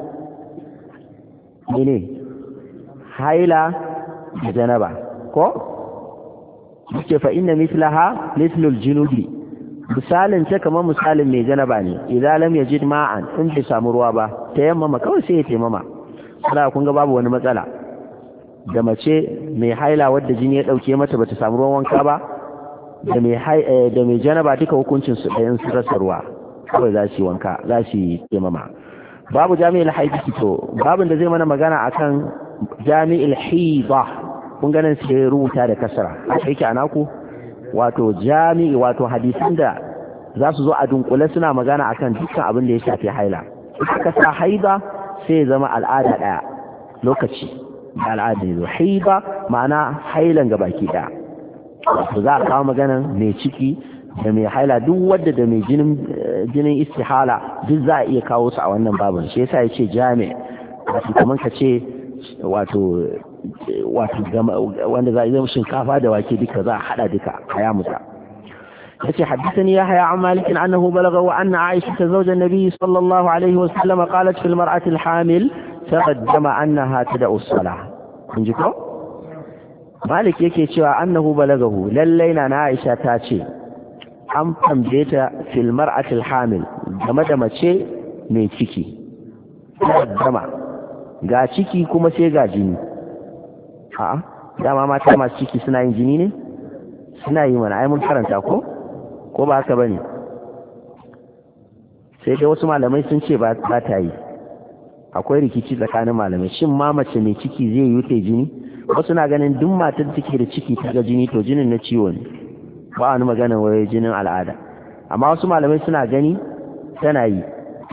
S1: ne haila da janaba ko yake fa inna mithlaha mithlul junubi, misalin ta kamar misalin mai janaba ne, idan lam yajid ma'an, in bai samu ruwa ba tayammama kawai sai ya taimama. sai kun ga babu wani matsala da mace mai haila wadda jini ya dauke mata bata samu ruwan wanka ba, da mai janaba duka hukuncin su ɗayan su rasa ruwa, kawai za su wanka, za su taimama. babu jami'il haidi, to babin da zai mana magana akan jami'il haida, kun ganin sai rubuta da kasara haka yake anaku, wato jami'i wato hadisin da za su zo a dunkule suna magana akan dukkan abin da ya shafi haila. aka sa haida sai zama al'ada daya, lokaci da al'ada ne. haida ma'ana hailan gabaki daya, to za a kawo maganan mai ciki da mai haila duk wadda da mai jinin istihala duk za a iya kawo su a wannan babin shi yasa yace jami' wato kaman ka ce wato wanda za a yi shinkafa da wake duka za a hada duka a ya musa yace haddathani yahya an malik annahu balagha wa anna aisha zawj an-nabi sallallahu alaihi wa sallam qalat fil mar'ati al-hamil taqaddama annaha tad'u as-salah kun ji ko malik yake cewa annahu balagahu lallai na aisha ta ce an tambaye ta fil mar'ati al-hamil game da mace mai ciki taqaddama ga ciki kuma sai ga jini a'a dama mata masu ciki suna yin jini ne suna yi mana ai mun karanta ko ba haka bane sai dai wasu malamai sun ce ba ta yi akwai rikici tsakanin malamai shin ma mace mai ciki zai yi ta jini wasu na ganin duk matar take da ciki ta ga jini to jinin na ciwo ne ba wani magana wai jinin al'ada amma wasu malamai suna gani tana yi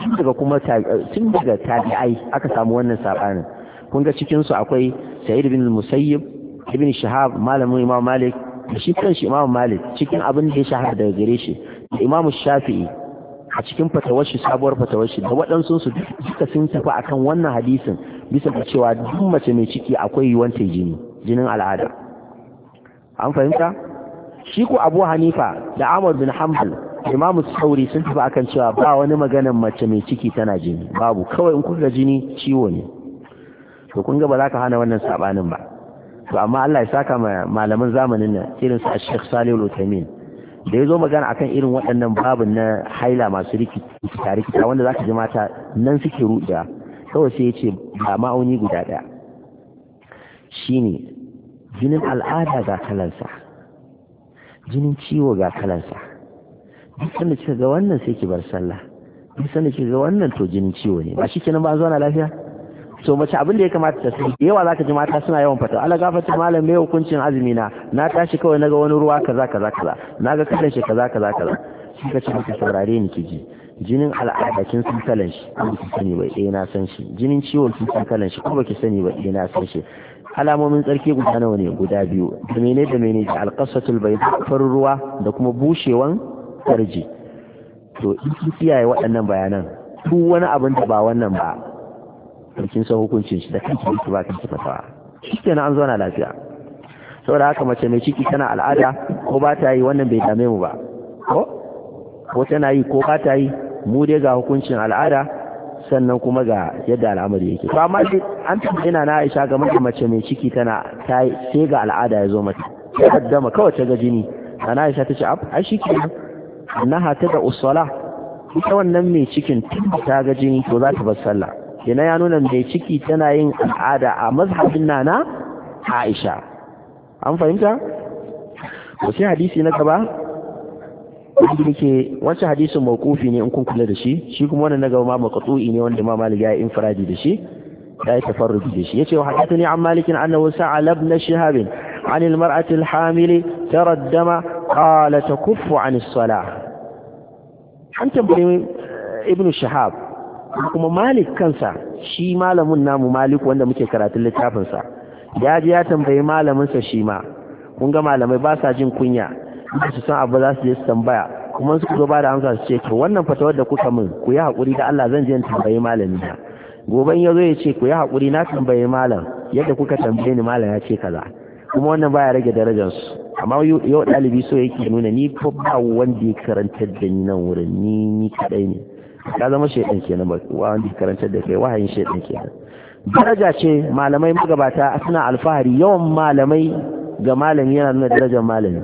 S1: tun daga tabi'ai aka samu wannan sabanin kun ga cikin su akwai Sa'id ibn al-Musayyib ibn Shihab malamin Imam Malik da shi kanshi Imam Malik cikin abin da ya shahara daga gare shi da Imam Shafi'i a cikin fatawashi sabuwar fatawashi da waɗansu su duka sun tafi akan wannan hadisin bisa ga cewa duk mace mai ciki akwai yiwuwar ta jinin al'ada an fahimta shi ko Abu Hanifa da Ahmad bin Hanbal Imam Sauri sun tafi akan cewa ba wani maganar mace mai ciki tana jini babu kawai in kuka jini ciwo ne to kun ga ba za ka hana wannan sabanin ba to amma Allah ya saka malaman zamanin nan irin su Sheikh Salih Al-Uthaymeen da yazo magana akan irin waɗannan babun na haila masu rikita wanda zaka ji mata nan suke ruɗa kawai sai yace ba ma'auni guda daya shine jinin al'ada ga kalansa jinin ciwo ga kalansa duk sanda kika ga wannan sai ki bar sallah duk sanda kika ga wannan to jinin ciwo ne ba shikenan ba zo na lafiya so mace abin da ya kamata ta sani yawa zaka ji mata suna yawan fata Allah gafarta malam me hukuncin azumi na tashi kawai naga wani ruwa kaza naga kalan shi kaza shi ka ce miki saurare ni kiji jinin al'ada kin san kalan shi ko ki sani ba na san shi jinin ciwon kin san kalan shi ko baki sani ba na san shi alamomin tsarki guda nawa ne guda biyu da mene da alqasatul bayda farin ruwa da kuma bushewan farji to in ki kiyaye waɗannan bayanan duk wani abin da ba wannan ba kin san hukuncin shi da kanki ki ba kanki fatawa shikenan an zauna lafiya saboda haka mace mai ciki tana al'ada ko ba ta yi wannan bai dame mu ba ko tana yi ko ba ta yi mu dai ga hukuncin al'ada sannan kuma ga yadda al'amari yake to amma an tambaye na Aisha game da mace mai ciki tana sai ga al'ada ya zo mata sai kaddama kawai ta ga jini ana Aisha ta ce ai shikenan annaha tada usala ita wannan mai cikin ta ga jini to za ta bar sallah yana ya nuna mai ciki tana yin al'ada a mazhabin nana Aisha an fahimta to sai hadisi na gaba wanda yake wancan hadisin mawqufi ne in kun kula da shi kuma wannan na gaba ma maqtu'i ne wanda Imam Malik ya yi infiradi da shi ya yi tafarrudi da shi yace wa hadathani an Malik annahu sa'ala ibn Shihab عن المرأة الحامل ترى الدم قال تكف عن الصلاة an tambayi ibn Shihab kuma Malik kansa shi malamin namu Malik wanda muke karatun littafin sa ya ji ya tambayi malamin sa shi ma kun ga malamai ba sa jin kunya ba su san abu za su je su tambaya kuma su zo ba da amsa su ce to wannan fatawar da kuka min ku yi hakuri da Allah zan je in tambayi malami na goben yazo ya ce ku yi hakuri na tambayi malam yadda kuka tambaye ni malam ya ce kaza kuma wannan baya rage darajar su amma yau dalibi so yake nuna ni ko ba wanda ya karantar da ni nan wurin ni kadai ne ka zama shedan kenan ba wanda ya karantar da kai wahayin shedan kenan daraja ce malamai magabata suna alfahari yawan malamai ga malami yana nuna darajar malami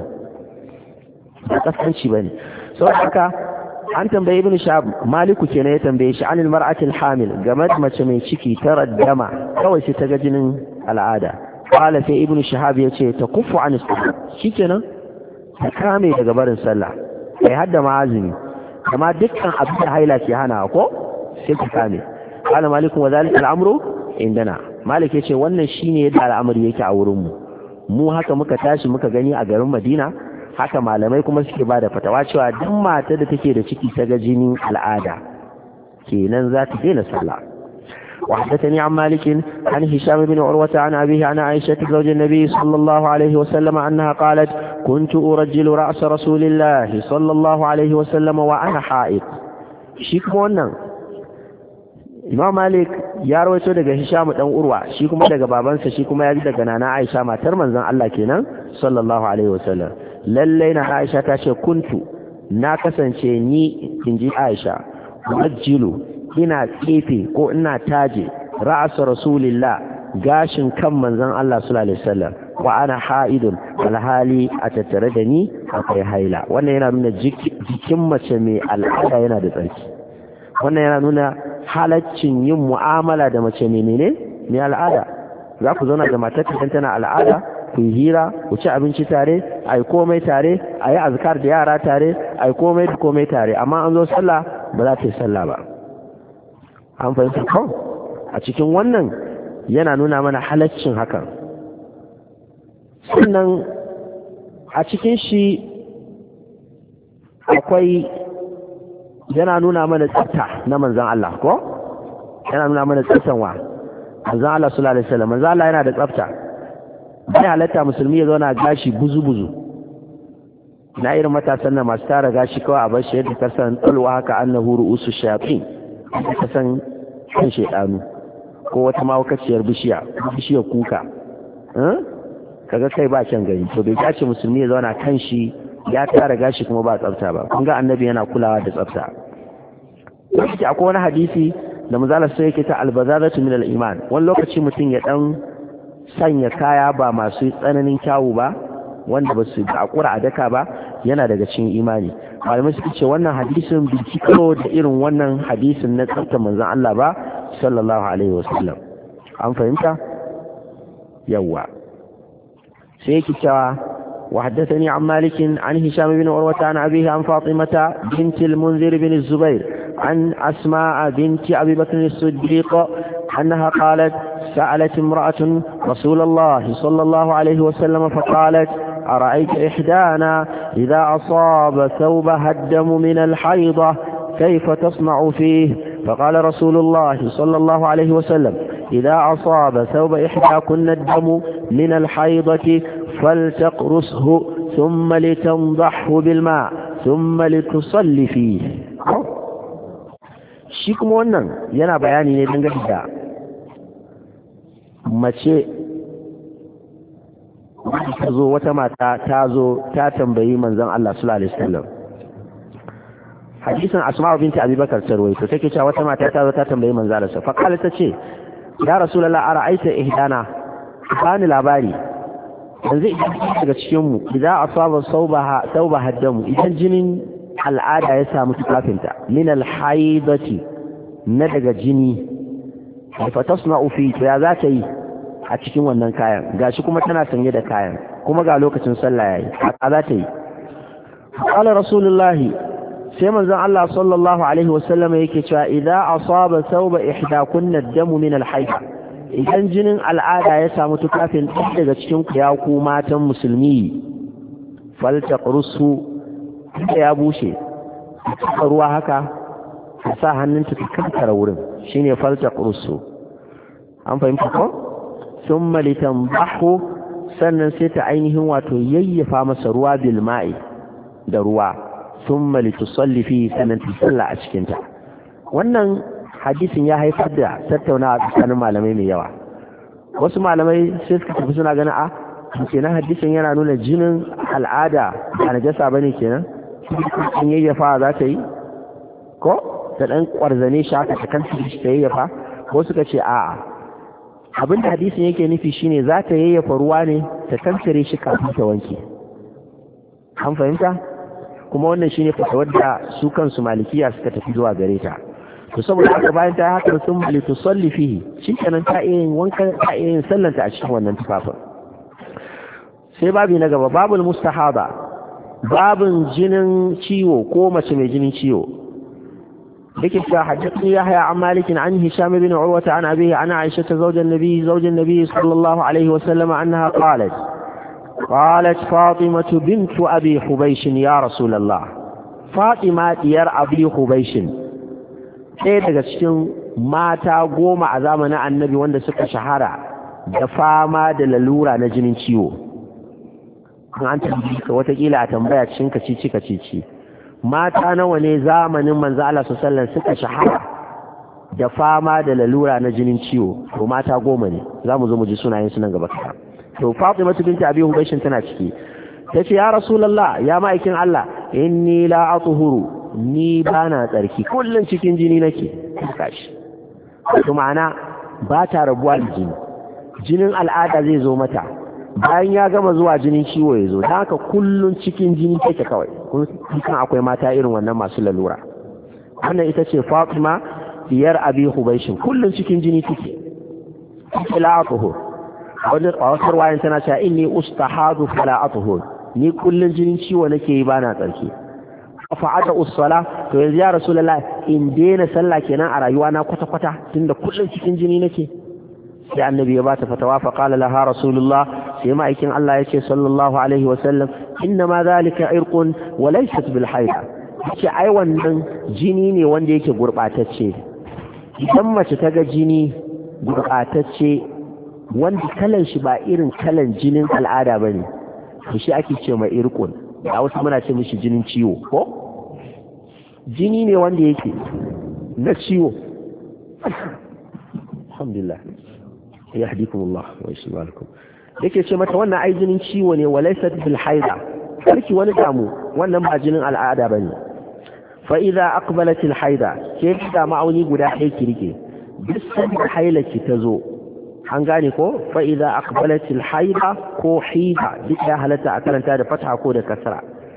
S1: ba kasance bane saboda haka an tambaye ibn Shahab Maliku kenan ya tambaye shi anil mar'atil hamil game da mace mai ciki ta raddama kawai sai ta ga jinin al'ada qala sai ibn Shahab ya ce ta kufu an shikenan ta kame daga barin sallah kai hadda ma azumi amma dukkan abin da haila ke hana ko sai ta kame qala Maliku wa zalika al'amru indana Malik ya ce wannan shine yadda al'amari yake a wurin mu haka muka tashi muka gani a garin Madina haka malamai kuma suke bada fatawa cewa duk mata da take da ciki ta ga jinin al'ada kenan za ta daina sallah وحدثني عن مالك عن هشام بن عروة عن أبيه عن عائشة زوج النبي صلى الله عليه وسلم أنها قالت كنت أرجل رأس رسول الله صلى الله عليه وسلم وأنا حائض. شيك مونا Imam Malik ya rawaito daga Hisham dan Urwa shi kuma daga babansa shi kuma ya ji daga nana Aisha matar manzon Allah kenan sallallahu alaihi wasallam. Lalle na Aisha ta ce kuntu na kasance ni inji Aisha wajjilu ina tsefe ko ina taje ra'as rasulillah gashin kan manzon Allah sallallahu alaihi wasallam wa ana haidun alhali a tattare da ni akwai haila. Wannan yana nuna jikin mace mai al'ada yana da tsarki. Wannan yana nuna halaccin yin mu'amala da mace menene mai al'ada. Za ku zauna da matar ta tana al'ada, ku yi hira, ku ci abinci tare, a yi komai tare, a yi azkar da yara tare, a yi komai da komai tare, amma an zo sallah ba za ta yi sallah ba. An fahimta ko? A cikin wannan yana nuna mana halaccin hakan. Sannan a cikin shi akwai yana nuna mana tsafta na manzan Allah ko yana nuna mana tsaftan wa manzan Allah sallallahu alaihi wasallam. Manzan Allah yana da tsafta. Bai halatta musulmi ya zauna gashi buzu-buzu na irin matasan nan masu tara gashi kawai a bar shi yadda kasan tsalwa haka annahu ru'usu shayatin kasan kan shedanu ko wata mawakaciyar bishiyar kuka kaga kai ba kyan gani. To bai dace musulmi ya zauna kan shi ya tara gashi kuma ba tsafta ba. Kun ga annabi yana kulawa da tsafta. Lokaci akwai wani hadisi da manzala sai yake ta albazazatu min al-iman. Wani lokaci mutum ya dan sanya kaya ba masu tsananin kyawu ba wanda ba su akura a daka ba yana daga cikin imani. Malamai suka ce wannan hadisin binciko da irin wannan hadisin na tsafta manzon Allah ba sallallahu alaihi wasallam. An fahimta? Yawwa. Sai yake cewa وحدثني عن مالك عن هشام بن عروة عن أبيه عن فاطمة بنت المنذر بن الزبير عن أسماء بنت أبي بكر الصديق أنها قالت سألت امرأة رسول الله صلى الله عليه وسلم فقالت أرأيت إحدانا إذا أصاب ثوبها الدم من الحيضة كيف تصنع فيه؟ فقال رسول الله صلى الله عليه وسلم إذا أصاب ثوب إحداكن الدم من الحيضة فلتقرصه ثم لتنضحه بالماء ثم لتصلي فيه. shi kuma wannan yana bayani ne dangane da mace ta zo wata mata ta zo ta tambayi manzon Allah sallallahu alaihi wasallam. hadisin Asma'u binti Abi Bakar tarwaye to take cewa wata mata ta zo ta tambayi manzon Allah fa kala ta ce ya rasulullah ara'aita ihdana bani labari yanzu idan daga cikin mu idan asaba sauba haddamu idan jinin al'ada ya samu tufafinta min alhaidati na daga jini fa tasna'u fi to ya za ta yi a cikin wannan kayan gashi kuma tana sanye da kayan kuma ga lokacin sallah yayi a za ta yi. qala rasulullahi sai manzon Allah sallallahu alaihi wasallam yake cewa idza asaba thawba ihdakunna ad-damu min al-hayd idan jinin al'ada ya samu tufafin daga cikin ku ya ku matan musulmi faltaqrusu da ya bushe ruwa haka sa hannunta ta kankara wurin shine faltaqrusu an fahimta ko thumma litanbahu sannan sai ta ainihin wato yayyafa masa ruwa bil ma'i da ruwa thumma litusalli fi sannan ta salla a cikin ta. Wannan hadisin ya haifar da tattaunawa tsakanin malamai mai yawa. Wasu malamai sai suka tafi suna ganin kenan hadisin yana nuna jinin al'ada a najasa bane kenan in yayyafa za ta yi ko ta dan kwarzane shi haka ta kanta ta yayyafa. Ko suka ce a'a abinda hadisin yake nufi shine za ta yayyafa ruwa ne ta kankare shi kafin ta wanke. An fahimta? Kuma wannan shine fatawar da su kansu malikiya suka tafi zuwa gare ta. To saboda haka bayan ta haka sun bali to salli fihi shikenan ta yin wanka ta yin sallanta a cikin wannan tufafin. Sai babi na gaba babul mustahaba babin jinin ciwo ko mace mai jinin ciwo. yake cewa haddathani Yahya an Malik an Hisham ibn Urwa an abihi an Aisha zawjan Nabi sallallahu alaihi wa sallam annaha قالت فاطمة بنت أبي حبيش يا رسول الله فاطمة ديار أبي حبيش ɗaya daga cikin mata 10 a zamanin annabi wanda suka shahara da fama da lalura na jinin ciwo. An tambaye ka watakila a tambaya cikin kacici mata nawa ne zamanin manzo Allah sallallahu alaihi wasallam suka shahara da fama da lalura na jinin ciwo? To mata 10 ne, zamu zo mu ji sunayen su nan gaba. To Fatima binti Abi Hubaysh tana ciki. Tace ya Rasulullah, ya ma'aikin Allah, inni la atuhuru, ni bana tsarki, kullun cikin jini nake. Kashi. To ma'ana ba ta rabuwa da jini. Jinin al'ada zai zo mata. Bayan ya gama zuwa jinin ciwo ya zo, dan haka kullun cikin jini take kawai. Kun akwai mata irin wannan masu lalura. Wannan ita ce Fatima diyar Abi Hubaysh, kullun cikin jini take. La atuhuru. A wasu ruwayan tana cewa inni ustahadu fala atuhur, ni kullun jinin ciwo nake yi bana tsarki. Fa'ada usala, to yanzu ya Rasulullah, in daina sallah kenan a rayuwa na kwata tunda kullun cikin jini nake? Sai annabi ya bata fatawa, fa qala laha Rasulullah, sai ma'aikin Allah yace sallallahu alaihi wa sallam, inna ma zalika irqun wa laysat bil haida. Yace ai wannan jini ne wanda yake gurbatacce. Idan mace ta ga jini gurbatacce wanda kalan shi ba irin kalan jinin al'ada bane, to shi ake ce mai irqun. Da wasu muna ce mishi jinin ciwo, ko jini ne wanda yake na ciwo. Alhamdulillah, yahdikumullah wa yashfa'akum. Yake ce mata wannan ai jinin ciwo ne, walaysat bil haida, sarki wani damu, wannan ba jinin al'ada bane. Fa idza aqbalat al haida, ke da ma'auni guda ɗaya ki rike, duk sanda hailaki ta zo, an gane ko? Fa idza aqbalat al haida ko hida, duk ya halatta a karanta da fatha ko da kasra.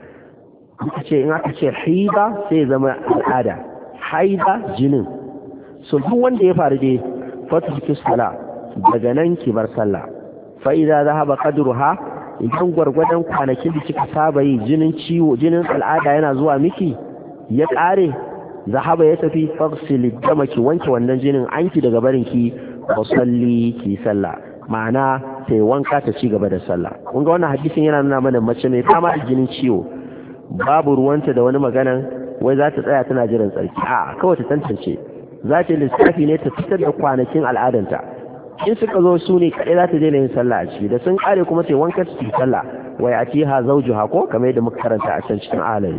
S1: Ce in aka ce hida sai zama al'ada, haida jinin. So duk wanda ya faru dai fatu sala, daga nan ki bar sallah. Fa idza dhahaba qadruha, idan gwargwadon kwanakin da kika saba yi jinin ciwo, jinin al'ada yana zuwa miki ya kare, zahaba ya tafi, faghsili dama, ki wanke wannan jinin anki daga barin ki, wa salli, ki sallah. Ma'ana sai wanka ta ci gaba da sallah. Kun ga wannan hadisin yana nuna mana mace mai fama da jinin ciwo babu ruwanta da wani magana wai za ta tsaya tana jiran tsarki. A kawai ta tantance, za ta lissafi ne ta fitar da kwanakin al'adanta. In suka zo su ne kaɗai za ta daina yin sallah a ciki, da sun ƙare kuma sai wanka ta ci sallah. Wai a ci ha zauju ha, ko kamar yadda muka karanta a can cikin alari.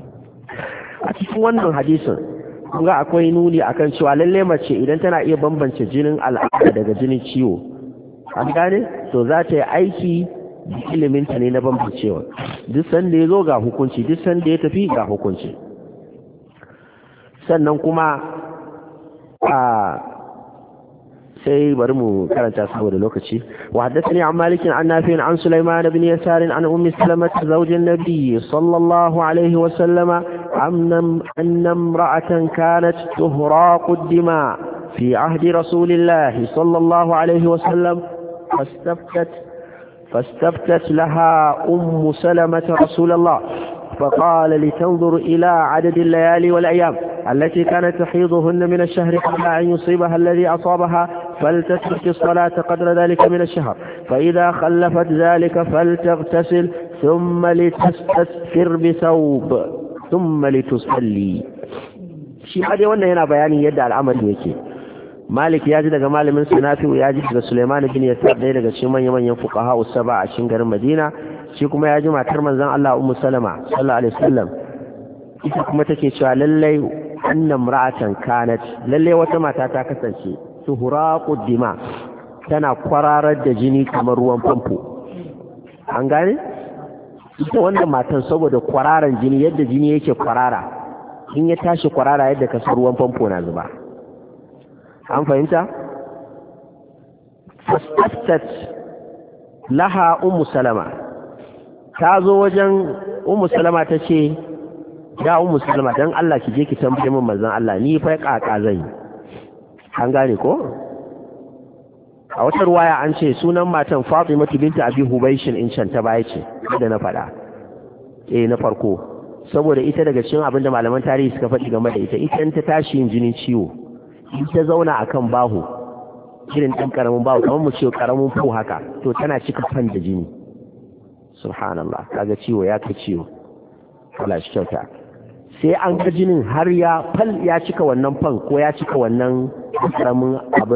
S1: A cikin wannan hadisin kun ga akwai nuni akan cewa lalle mace idan tana iya bambance jinin al'ada daga jinin ciwo, an gane, to za ta yi aiki da iliminta ne na bambancewa. Duk sanda ya zo ga hukunci, duk sanda ya tafi ga hukunci. Sannan kuma sai bari mu karanta saboda lokaci. Wa haddathani an Malik an Nafi' an Sulaiman ibn Yasar an Ummi Salamah zawj an-nabi sallallahu alayhi wa sallama anna imra'atan kanat tuhraqu ad-dima fi ahdi rasulillah sallallahu alayhi wa sallam فاستفتت لها أم سلمة رسول الله فقال لتنظر إلى عدد الليالي والأيام التي كانت تحيضهن من الشهر قبل أن يصيبها الذي أصابها فلتترك الصلاة قدر ذلك من الشهر فإذا خلفت ذلك فلتغتسل ثم لتستثفر بثوب ثم لتصلي. شيء هذا وانا هنا بياني يدعى الأمر يكي. Malik ya ji daga malamin Nafi'u, ya ji daga Sulaiman bin Yasar, ɗaya daga cikin manyan fuqaha usaba a cikin garin Madina. Shi kuma ya ji matar manzon Allah Ummu Salama sallallahu alaihi wasallam, ita kuma take cewa lallai annam ra'atan kanat, lallai wata mata ta kasance tuhraqu dima, tana kwararar da jini kamar ruwan famfo. An gane? Ita wannan matan saboda kwararan jini, yadda jini yake kwarara, in ya tashi kwarara yadda kasar ruwan famfo na zuba. An fahimta? Fastaftat laha Ummu Salama, ta zo wajen Ummu Salama ta ce, ya Ummu Salama, don Allah ki je ki tambaye min manzon Allah, ni fa kaka zan yi. An gane ko? A wata ruwaya an ce sunan matan Fatima binti Abi Hubaysh in can ta baya ce, da na faɗa. Na farko, saboda ita daga cikin abinda malaman tarihi suka faɗi game da ita in ta tashi yin jinin ciwo, in ta zauna a kan bahu, irin ɗan ƙaramin bahu, kamar mu ce ƙaramin fu haka, to tana cika fan da jini. Subhanallah, kaga ciwo ya ka ciwo. Allah shi kyauta. sai an ga jinin har ya cika wannan fan ko ya cika wannan karamin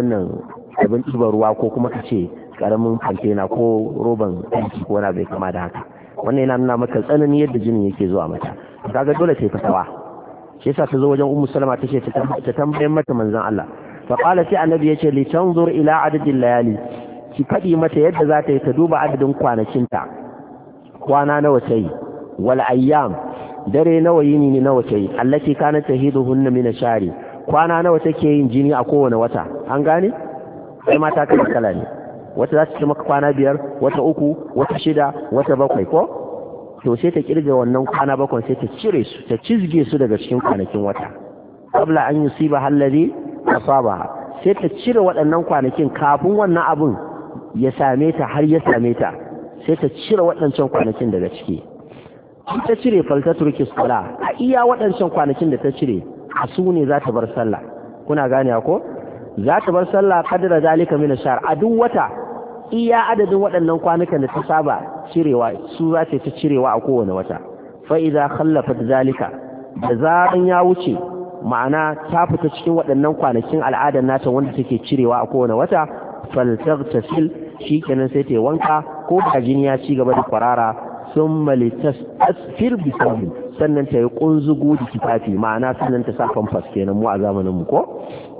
S1: abin ɗiban ruwa ko kuma ka ce karamin fantena ko roban tanki ko wani bai kama da haka. Wannan yana nuna maka tsanani yadda jinin yake zuwa mata. Kaga dole ta yi fatawa. Shi yasa ta zo wajen Ummu Salama ta ce ta tambayen mata manzon Allah. Fa qala sai annabi yace li tanzur ila adadil layali. Ki fadi mata yadda za ta yi ta duba adadin kwanakinta. Kwana nawa ta yi? Wal ayyam. Dare nawa yini ne nawa ta yi? Allati kanat tahiduhunna min ashari. Kwana nawa take yin jini a kowane wata? An gane? Sai mata kala ne. Wata za ta ci maka kwana 5, wata 3, wata 6, wata 7 ko? To sai ta kirga wannan kwana 7 sai ta cire su, ta cizge su daga cikin kwanakin wata. Qabla an yusiba allazi asaba. Sai ta cire waɗannan kwanakin kafin wannan abun ya same ta har ya same ta. Sai ta cire waɗancan kwanakin daga ciki. Ta cire faltaturki sala. A iya waɗancan kwanakin da ta cire, a su ne za ta bar sallah. Kuna gane ko? Za ta bar sallah kadara zalika min ash-shahr. A duk wata iya adadin waɗannan kwanukan da ta saba cirewa su za ta cirewa a kowane wata. Fa idza khallafat zalika, da zaran ya wuce ma'ana ta fita cikin waɗannan kwanakin al'adar nata wanda take cirewa a kowane wata, faltaghtasil, shikenan sai ta yi wanka ko da jini ya ci gaba da kwarara, thumma litasfir bi sabin, sannan ta yi kunzugu da kifafi, ma'ana sannan ta sa famfas kenan mu a zamanin mu ko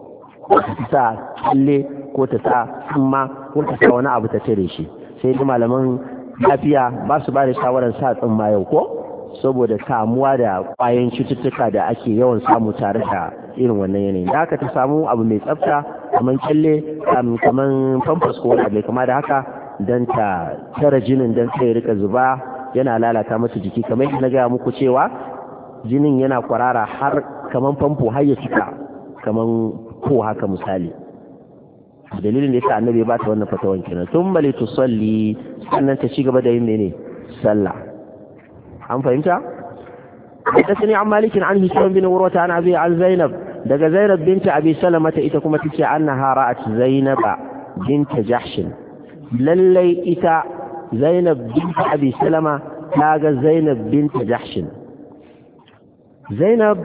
S1: ta sa kalle ko ta sa tsumma ko ta sa wani abu ta tare shi. Sai da malaman lafiya ba su ba da shawarar sa tsumma yau ko saboda kamuwa da kwayoyin cututtuka da ake yawan samu tare da irin wannan yanayin. Da haka ta samu abu mai tsafta kamar kalle kamar famfas ko wani abu kama da haka don ta tara jinin don sai rika zuba yana lalata mata jiki. Kamar yadda na gaya muku cewa jinin yana kwarara har kamar famfo har ya cika kamar ko haka misali. Dalilin da yasa annabi ya bata wannan fatawan kenan. Thumma li tusalli, sannan ta ci gaba da yin mene? Sallah. An fahimta? Hadathani an Malik an Hisham bin Urwa an Abi an Zainab, daga Zainab binta Abi Salama ta ita kuma tace annaha ra'at Zainab binta Jahsh. Lallai ita Zainab binta Abi Salama ta ga Zainab binta Jahsh. Zainab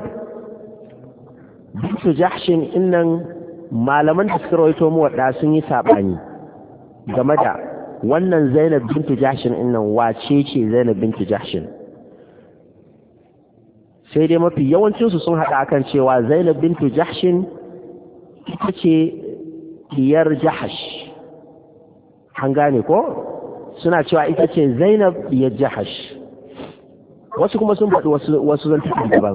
S1: bintu Jahshin innan malaman da suka rawaito mu wadda sun yi sabani game da wannan Zainab bintu Jahshin innan wace ce Zainab bintu Jahshin. Sai dai mafi yawancin su sun hada akan cewa Zainab bintu Jahshin ita ce diyar Jahash. An gane ko? Suna cewa ita ce Zainab diyar Jahash. Wasu kuma sun faɗi wasu zantukan daban.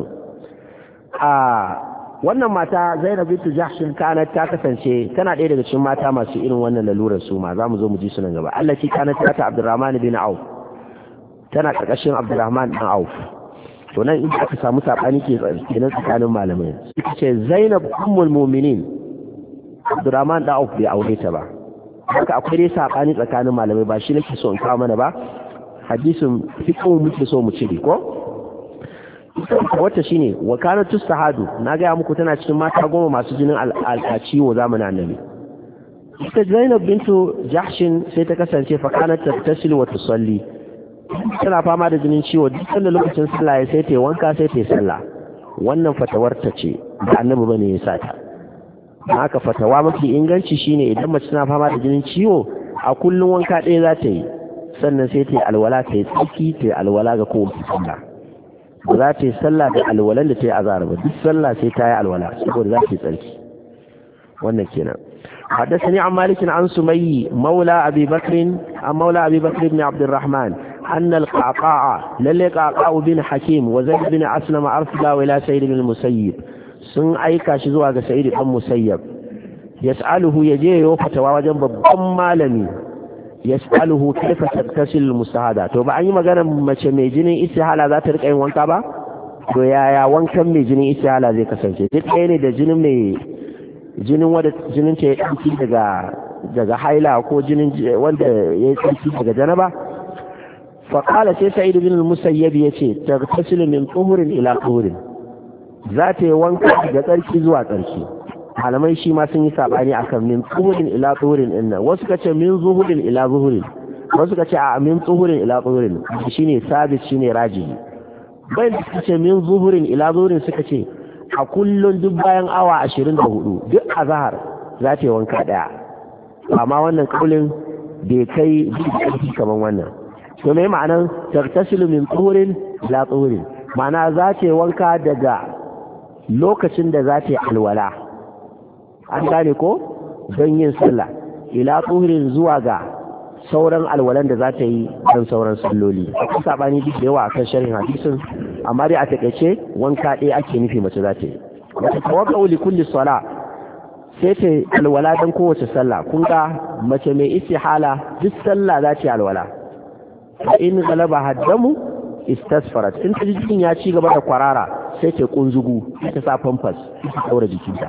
S1: Wannan mata Zainab bintu Jahshin kanat ta kasance tana ɗaya daga cikin mata masu irin wannan lalurar su ma zamu zo mu ji su nan gaba. Allah shi kanat ta Abdurrahman bin Auf, tana ƙarƙashin Abdurrahman bin Auf. To nan inda aka samu sabani kenan tsakanin malamai. Ita ce Zainab ummul mu'minin, Abdurrahman bin Auf bai aure ta ba. Haka akwai dai sabani tsakanin malamai, ba shi nake so in kawo mana ba. Hadisin fiqh muke so mu cire ko? Wata shine wa kanat tustahadu, na ga muku tana cikin mata 10 masu jinin al'aciwo zamanin annabi. Ita Zainab bintu Jahshin sai ta kasance fa kanat tattasilu wa tusalli, tana fama da jinin ciwo duk sanda lokacin sallah sai ta yi wanka sai ta yi sallah. Wannan fatawar ta ce da annabi bane ya sata. Haka fatawa mafi inganci shine idan mace tana fama da jinin ciwo a kullun wanka ɗaya za ta yi, sannan sai ta yi alwala, ta yi tsarki, ta yi alwala ga kowace sallah. Ba za ta yi sallah da alwalan da ta yi azhar ba, duk sallah sai ta yi alwala saboda za ta yi tsarki. Wannan kenan. حدثني عن مالك عن سمي مولى أبي بكر بن عبد الرحمن أن القعقاع للقعقاع بن حكيم وزيد بن أسلم أرسل إلى سيد بن المسيب sun aika shi zuwa ga Sa'id ibn Musayyab, yas'aluhu yaje yo fatawa wajen babban malami, yas'aluhu kaifa tattasil musahada. To ba an yi magana mace mai jinin istihala za ta rika yin wanka ba? To yaya wankan mai jinin istihala zai kasance? Duk ɗaya ne da jinin ta ya ɗauki daga haila ko jinin wanda ya yi tsarki daga janaba? Faƙala sai Sa'id ibn Musayyab yace tattasilu min tuhurin ila tuhurin, za ta yi wanka daga tsarki zuwa tsarki. Malamai shi ma sun yi sabani akan min tsuhurin ila tsuhurin din nan. Wasu kace min zuhurin ila zuhurin, wasu kace a min tsuhurin ila tsuhurin. Shine sabit, shine rajihi. bayan da suka ce min zuhurin ila zuhurin suka ce a kullum duk bayan awa 24 duk azhar za ta yi wanka daya, amma wannan kaulin bai kai duk kaman wannan. to me ma'anar tartasilu min zuhurin ila zuhurin, ma'ana za ta yi wanka daga lokacin da za ta yi alwala, an gane ko, don yin sallah, ila zuhurin zuwa ga sauran alwalan da za ta yi don sauran salloli. akwai sabani duk da yawa akan sharhin hadisin, amma dai a takaice wanka ɗaya ake nufi mace za ta yi. wata tawakkau li kulli sala, sai ta alwala don kowace sallah. kun ga mace mai istihala duk sallah za ta yi alwala. fa in galaba haddamu istasfarat, in ta jikin ya ci gaba da kwarara sai ta kunzugu, sai ta sa pampers, sai ta daura jikinta.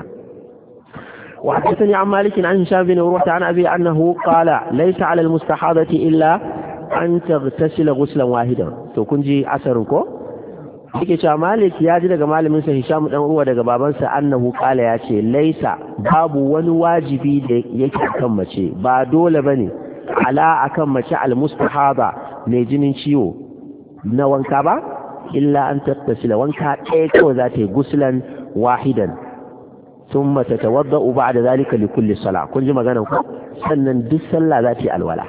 S1: وحدثني عن مالك عن هشام بن عروة عن أبي أنه قال ليس على المستحاضة إلا أن تغتسل غسلا واحدا. to kun ji asarin ko yake cewa Malik ya ji daga malamin sa Hisham dan Urwa daga babansa annahu qala ya ce laisa, babu wani wajibi da yake akan mace, ba dole bane ala akan mace almustahada mai jinin ciwo na wanka ba, illa an tattasila wanka ɗaya kawai za ta yi guslan wahidan ثم تتوضأ بعد ذلك لكل صلاة. kun ji maganar ku, sannan duk sallah za ta yi alwala.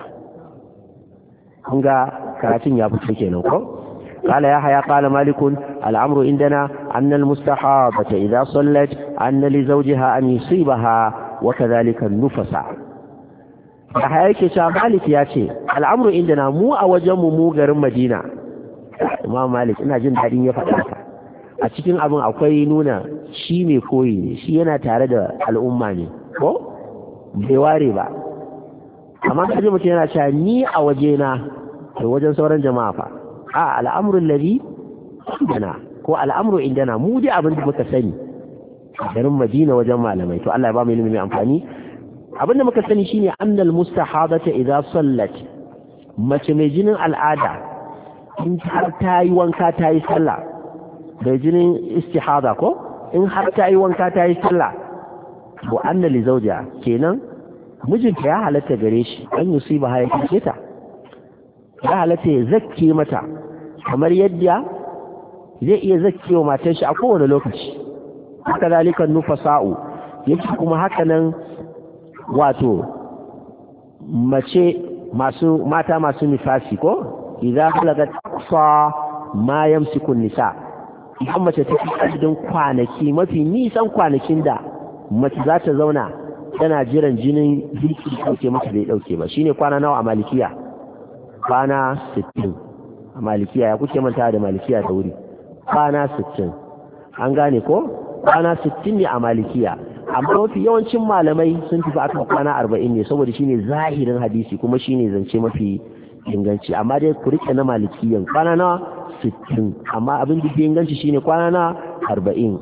S1: kun ga karatun ya fito kenan ko. قال يحيى قال مالك الأمر عندنا أن المستحاضة إذا صلت أن لزوجها أن يصيبها وكذلك النفساء. يحيى yake cewa Malik ya ce al'amru indana mu a wajen mu garin Madina. Imam Malik ina jin dadin ya faɗa haka. a cikin abin akwai nuna shi mai koyi ne, shi yana tare da al'umma ne ko bai ware ba. amma kaji mutum yana cewa ni a waje na da wajen sauran jama'a fa a al'amurin lari indana ko al'amuru indana mu dai abin da muka sani garin Madina wajen malamai, to Allah ya ba mu ilimi mai amfani. abin da muka sani shine annal mustahadata idza sallat, mace mai jinin al'ada in har ta yi wanka ta yi sallah, da jinin istihada ko in har ta yi wanka ta yi sallah, to anna li zawja kenan mijinta ya halatta gare shi an yusiba ha yake ta, ya halatta ya zakke mata kamar yadda zai iya zakke wa matar shi a kowane lokaci. haka zalika nufasa'u yake kuma haka nan, wato mace mata masu nifasi ko idza balagat aqsa ma yamsiku nisa, idan mace ta fi adadin kwanaki mafi nisan kwanakin da mace za ta zauna tana jiran jinin jiki dauke mata bai dauke ba, shine kwana nawa a malikiya? kwana 60 a malikiya. ya kuke manta da malikiya da wuri? kwana 60. an gane ko? kwana 60 ne a malikiya, amma mafi yawancin malamai sun tafi akan kwana 40 ne, saboda shine zahirin hadisi kuma shine zance mafi inganci. amma dai ku rike na malikiyan kwana na 60, amma abin da ke inganci shine kwana na 40.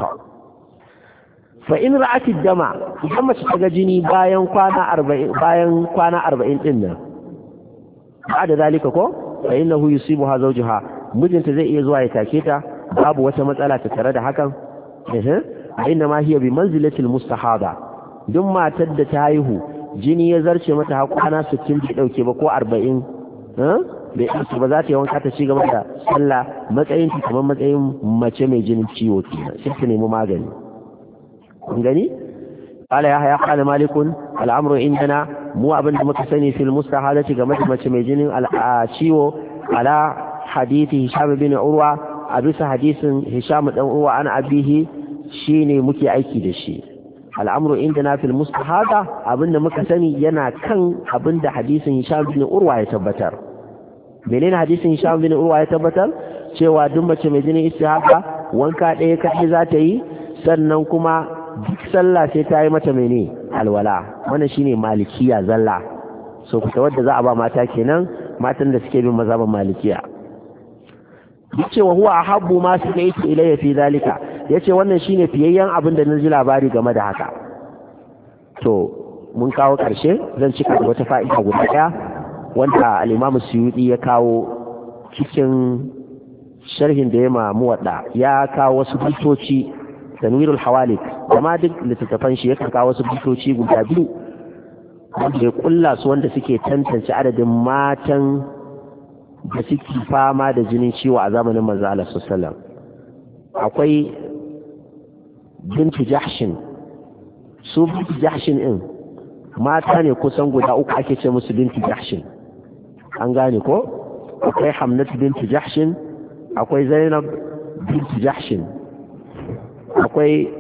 S1: fa in ra'ati dama, idan mace ta ga jini bayan kwana 40 din nan, ba da zalika ko fa innahu yusibuha zawjuha, mijinta zai iya zuwa ya take ta, babu wata matsala ta tare da hakan. inna ma hiya bi manzilatil mustahada, duk matar da ta haihu jini ya zarce mata har kwana 60 bai dauke ba ko 40 bai dauke ba, za ta yi wanka ta ci gaba da sallah, matsayin ta kamar matsayin mace mai jinin ciwo kenan, sai ta nemi magani. kun gani? qala ya qala malikun al'amru indana mu abin da muka sani fil mustahadati ga mace mai jinin ciwo ala hadithi Hisham bin Urwa, a bisa hadisin Hisham dan Urwa an abihi shine muke aiki da shi. al'amru indana fil mustahada, abinda muka sani yana kan abinda hadisin Hisham bin Urwa ya tabbatar. menene hadisin Hisham bin Urwa ya tabbatar? cewa duk mace mai jinin istihada wanka ɗaya kaɗai za ta yi, sannan kuma duk sallah sai ta yi mata mene alwala. wannan shine malikiya zalla, so ku wadda za a ba mata kenan, matan da suke bin mazhaban malikiya. yace wa huwa ahabbu ma suka yi ilayya fi zalika, yace wannan shine fiyayyen abin da naji labari game da haka. to mun kawo karshe, zan cika da wata fa'ida guda daya wanda al-Imam Suyuti ya kawo cikin sharhin da ya ma muwadda. ya kawo wasu bitoci tanwirul hawalik, amma duk littattafan shi yakan kawo wasu bitoci guda biyu wanda ya kulla su, wanda suke tantance adadin matan da suke fama da jinin ciwo a zamanin manzo Allah sallallahu akwai bintu Jahshin. Su bintu Jahshin din mata ne kusan guda uku ake ce musu bintu Jahshin. An gane ko? Akwai Hamnat bintu Jahshin, akwai Zainab bintu Jahshin, akwai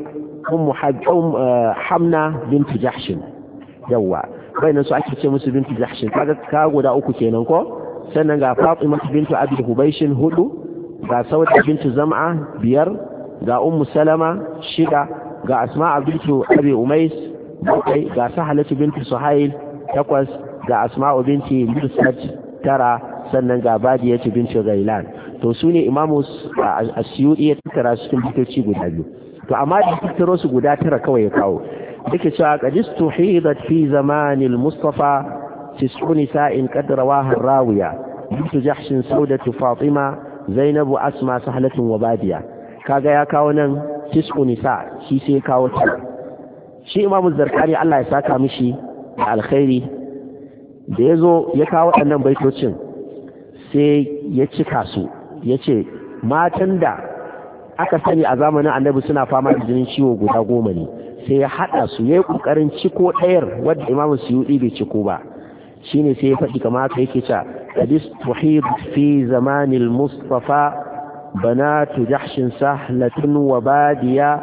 S1: Hamna bintu Jahshin. Yawwa bayanan su ake ce musu bintu Jahshin. Kaga ka guda uku kenan ko? Sannan ga Fatima bintu Abi Hubayshin 4, ga Sauda bintu Zam'a 5, ga Ummu Salama 6, ga Asma bintu Abi Umais 7, ga Sahalatu bintu Suhail 8, ga Asma binti Mirsad 9, sannan ga Badiyatu bintu Ghailan. To su ne Imamu Asyuti ya tattara su cikin bitoci guda biyu. To amma da tattaro su guda 9 kawai ya kawo. Dake cewa qadistu hidat fi zamanil Mustafa tis'u nisa'in qad rawaha ar-rawiya bintu Jahshin, Saudatu, Fatima, Zainabu, Asma, Sahlatun wa Badiya. Kaga ya kawo nan tis'u nisa, shi sai ya kawo ta. Shi Imamu Zarqani Allah ya saka mishi da alkhairi da yazo ya kawo waɗannan baitocin sai ya cika su, yace matan da aka sani a zamanin Annabi suna fama da jinin ciwo guda 10 ne, sai ya hada su yayi kokarin ciko ɗayar wanda Imamu Suyuti bai ciko ba. shine sai ya faɗi kamar haka yake cewa hadis tuhid fi zamanil mustafa banatu jahshin sahlatun wa badiya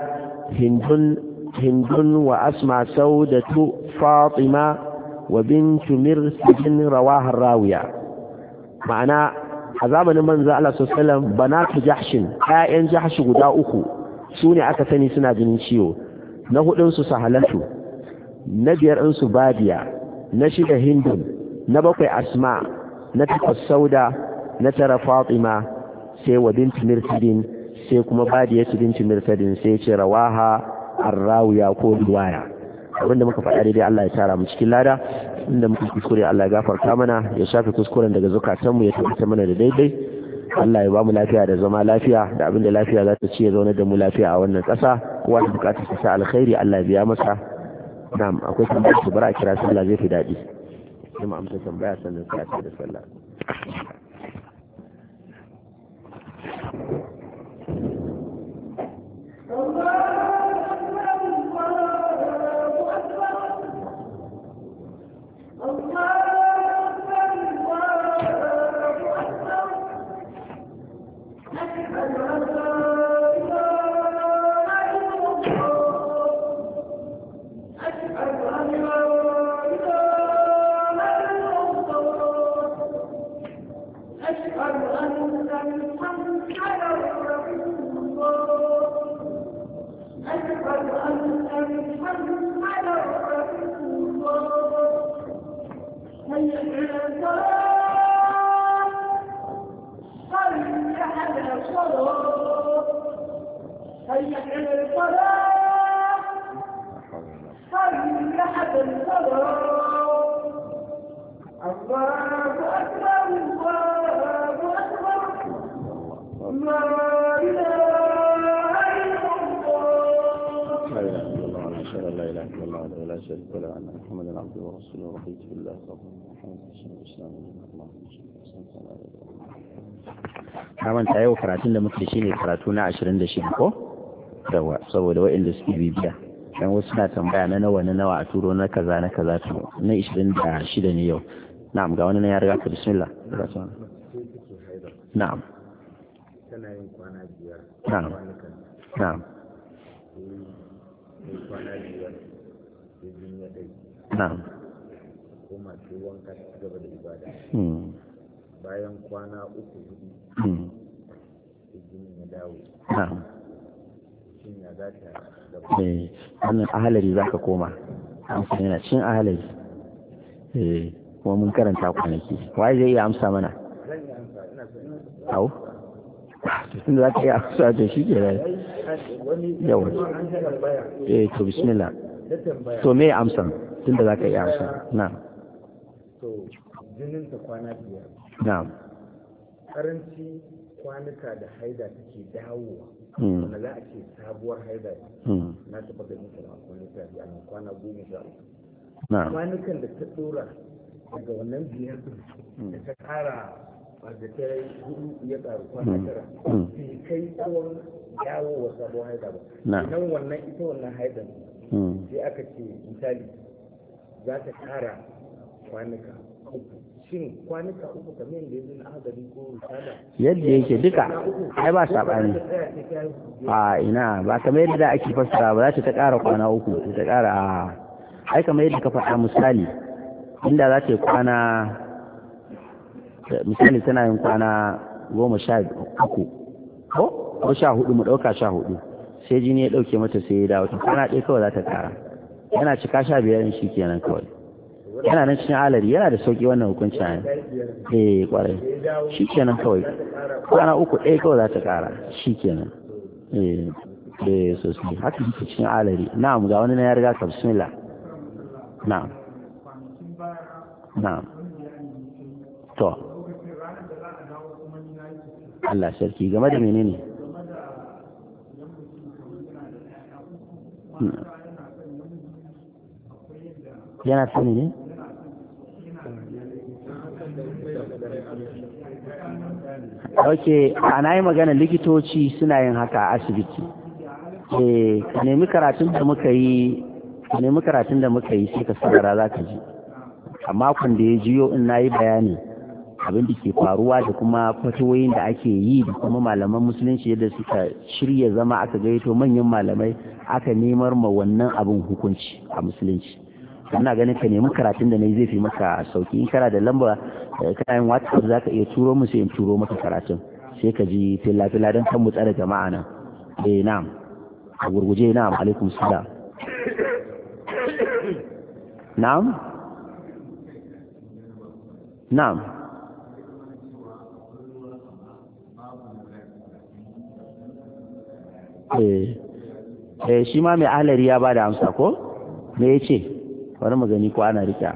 S1: hindun wa asma saudatu fatima wa bintu mirsidin rawaha rawiya. Ma'ana a zamanin manzo Allah sallallahu alaihi wasallam banatu jahshin ƴaƴan jahshi guda 3 sune aka sani suna jinin ciwo. Na 4 su sahalatu, na 5 su badiya, na 6 hindun, na 7 asma, na 8 sauda, na 9 fatima, sai wa bintu mirsadin, sai kuma badiyatu bintu mirsadin, sai ce rawaha arrawiya ko riwaya. Abinda muka faɗa daidai Allah ya tara mu cikin lada, inda muka kuskure Allah ya gafarta mana, ya shafe kuskuren daga zukatanmu, ya tabbata mana da daidai. Allah ya ba mu lafiya da zama lafiya da abinda lafiya za ta ci ya zauna da mu lafiya a wannan ƙasa. Wanda bukatar sa alkhairi Allah ya biya masa. Na'am, akwai tambaya su bara kira sallah zai fi daɗi. Sai mu amsa tambaya sannan sai a da sallah. Kamanta yau karatun da muke shine karatu na 26 ko? Dawa saboda waɗanda suke bibiya. Dan wasu na tambaya na nawa a turo na kaza to na 26 ne yau. Na'am, ga wani na ya riga ka bismillah. Na'am.
S3: Tana yin kwana 5.
S1: Na'am. Na'am.
S3: Kwana 5 sai jini ya dai.
S1: Na'am.
S3: Kuma sai wanka ta gaba da ibada. Bayan kwana 3 jini ya dawo.
S1: Na'am.
S3: Shin ya za ta
S1: wannan ahalari za ka koma. Amsa yana cin ahalari. Kuma mun karanta kwanaki. Waye zai iya amsa mana?
S3: Zan yi amsa, ina so.
S1: Au? Tun za ka iya amsa da shi ke rai. Yawa. To bismillah. To me amsan? Tun da za ka iya amsa. Na'am.
S3: To jinin ta kwana 5.
S1: Na'am.
S3: Karanci kwanuka da haida take dawowa. Wanda za a ce sabuwar haida na taɓa ganin ta a kwanuka da a kwana 13. Kwanukan da ta dora daga wannan 5 da ta ƙara wanda ta yi hudu ya ƙaru kwana tara bai kai tsawon yawo wa sabon haida ba idan wannan ita wannan haidan sai aka ce misali za ta ƙara kwanuka uku shin kwanuka uku kamar yadda yanzu na agari ko risala
S1: yadda yake duka ai ba saɓani a ina ba kamar yadda da ake fassara ba za ta ƙara kwana uku ta ƙara ai kamar yadda ka faɗa misali inda za ta yi kwana misali tana yin kwana 13 ko 14 mu ɗauka 14 sai jini ya ɗauke mata sai ya dawo ta kwana ɗaya kawai za ta ƙara yana cika 15 shi kenan kawai yana nan cikin alari yana da sauki wannan hukunci ne kwarai shi kenan kawai kwana 3 ɗaya kawai za ta ƙara shi kenan sosai haka yake cikin alari na'am ga wani na ya riga ka bismillah na'am to Allah sarki game da menene yana sani ne ok ana yi magana likitoci suna yin haka a asibiti ka nemi karatun da muka yi sai ka saurara za ka ji a makon da ya jiyo in na yi bayani abin da ke faruwa da kuma fatoyin da ake yi da kuma malaman musulunci yadda suka shirya zama aka gaito manyan malamai aka nemar ma wannan abin hukunci a musulunci ina ganin ka nemi karatun da na yi zai fi maka sauki in kana da lamba kana yin whatsapp za ka iya turo mu sai in turo maka karatun sai ka ji fila-fila don kan mu tsare jama'a nan na'am a gurguje na'am alaikum salam na'am na'am shi ma mai ahalari ya ba da amsa ko me ya ce wani magani ko ana rika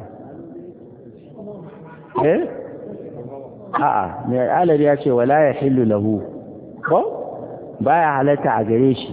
S1: a'a mai ahalari ya ce wala ya hillu lahu ko baya halatta a gare shi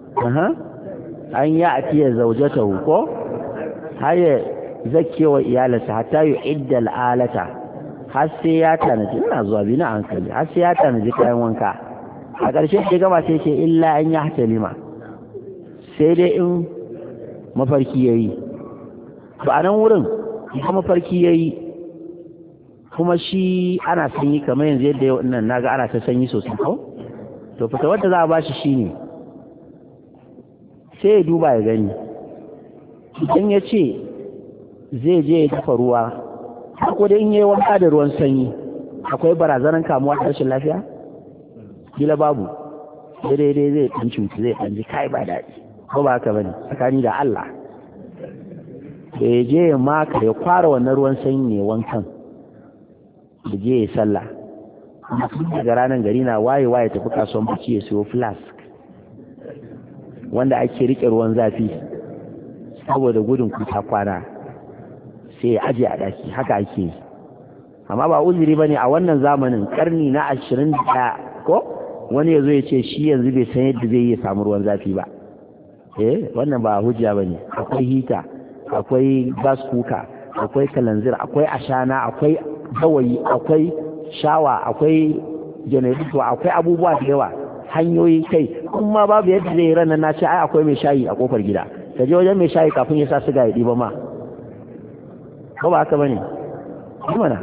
S1: an yi a fiye zaujatahu ko haya zakewa iyalarsa hatta yi idda al'alata har sai ya tanaji ina zuwa bi na hankali har sai ya tanaji kayan wanka a ƙarshe da gaba sai ce illa an ya hatalima sai dai in mafarki ya yi to a nan wurin ita mafarki ya yi kuma shi ana sanyi kamar yanzu yadda yau nan naga ana ta sanyi sosai ko to fita wadda za a ba shi shi ne sai ya duba ya gani idan ya ce zai je ya dafa ruwa ko da in yi wanka da ruwan sanyi akwai barazanar kamuwa da rashin lafiya gila babu daidai zai ɗan cutu zai ɗan ji kai ba daɗi ko ba haka bane tsakani da Allah da ya je ya maka ya kwara wannan ruwan sanyi ne wankan da je ya sallah daga ranar gari na waye tafi kasuwan bacci ya siyo flask wanda ake rike ruwan zafi saboda gudun kuta kwana sai ya aje a daki haka ake yi amma ba uzuri bane a wannan zamanin karni na 21 ko wani yazo ya ce shi yanzu bai san yadda zai yi samu ruwan zafi ba wannan ba hujja bane akwai hita akwai gas cooker akwai kalanzir akwai ashana akwai gawayi akwai shawa akwai generator akwai abubuwa da yawa hanyoyi kai kuma babu yadda zai ranar na ce ai akwai mai shayi a kofar gida ka je wajen mai shayi kafin ya sa siga ya ɗiba ma ko ba haka bane mana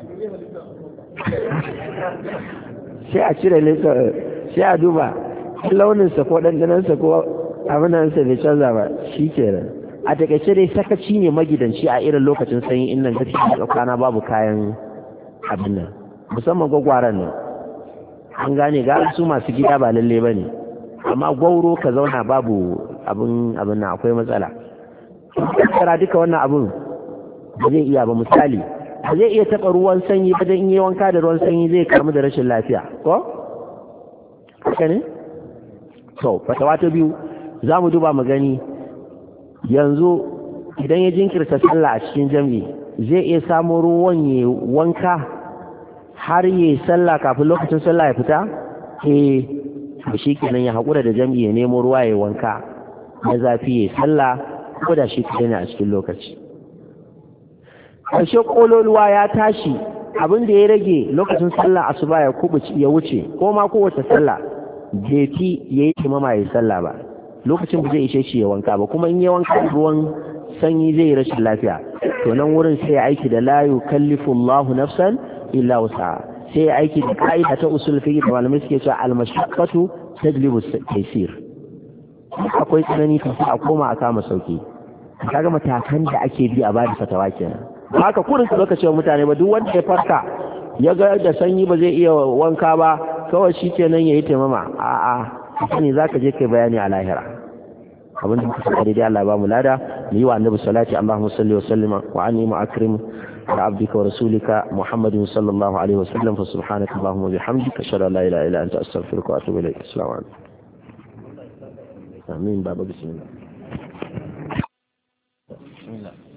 S1: sai a cire sai a duba launinsa ko ɗanɗanansa ko abinansa bai canza ba shi kenan a takaice dai sakaci ne magidanci a irin lokacin sanyi in nan gaci da kwana babu kayan abin nan musamman gwagwaran nan an gane ga su masu gida ba lalle ba ne amma gwauro ka zauna babu abin nan akwai matsala kara duka wannan abin ba zai iya ba misali ba zai iya taɓa ruwan sanyi ba in yi wanka da ruwan sanyi zai kamu da rashin lafiya ko haka ne to fatawa ta biyu za mu duba mu gani yanzu idan ya jinkirta sallah a cikin jami'i zai iya samun ruwan ya wanka har yi sallah kafin lokacin sallah ya fita to shi kenan ya haƙura da jami'i ya nemo ruwa ya wanka na zafi ya sallah ko da shi kaɗai ne a cikin lokaci ƙarshe ƙololuwa ya tashi abin da ya rage lokacin sallah asuba ya wuce ko ma kowace sallah bai fi yayi timama yayi sallah ba lokacin ba zai ishe shi ya wanka ba kuma in ya wanka ruwan sanyi zai yi rashin lafiya to nan wurin sai aiki da la yukallifu Allahu nafsan illa wus'aha sai aiki da ka'ida ta usul fiqh da malamai suke cewa al-mashaqqatu tajlibu at-taysir akwai tsanani to sai a koma a kama sauki kaga matakan da ake bi a bada fatawa kenan haka kurin su lokaci wa mutane ba duk wanda ya farka ya ga da sanyi ba zai iya wanka ba kawai shikenan yayi taimama a'a sani zaka je kai bayani a lahira abin da kuka sani dai Allah ba mu lada mu yi wa annabi salati Allahumma salli wa sallima wa anni mu'akrim ala abdika wa rasulika Muhammadin sallallahu alaihi wa sallam fa subhanaka Allahumma wa bihamdika ashhadu an la ilaha illa anta astaghfiruka wa atubu ilayk assalamu alaikum amin baba bismillah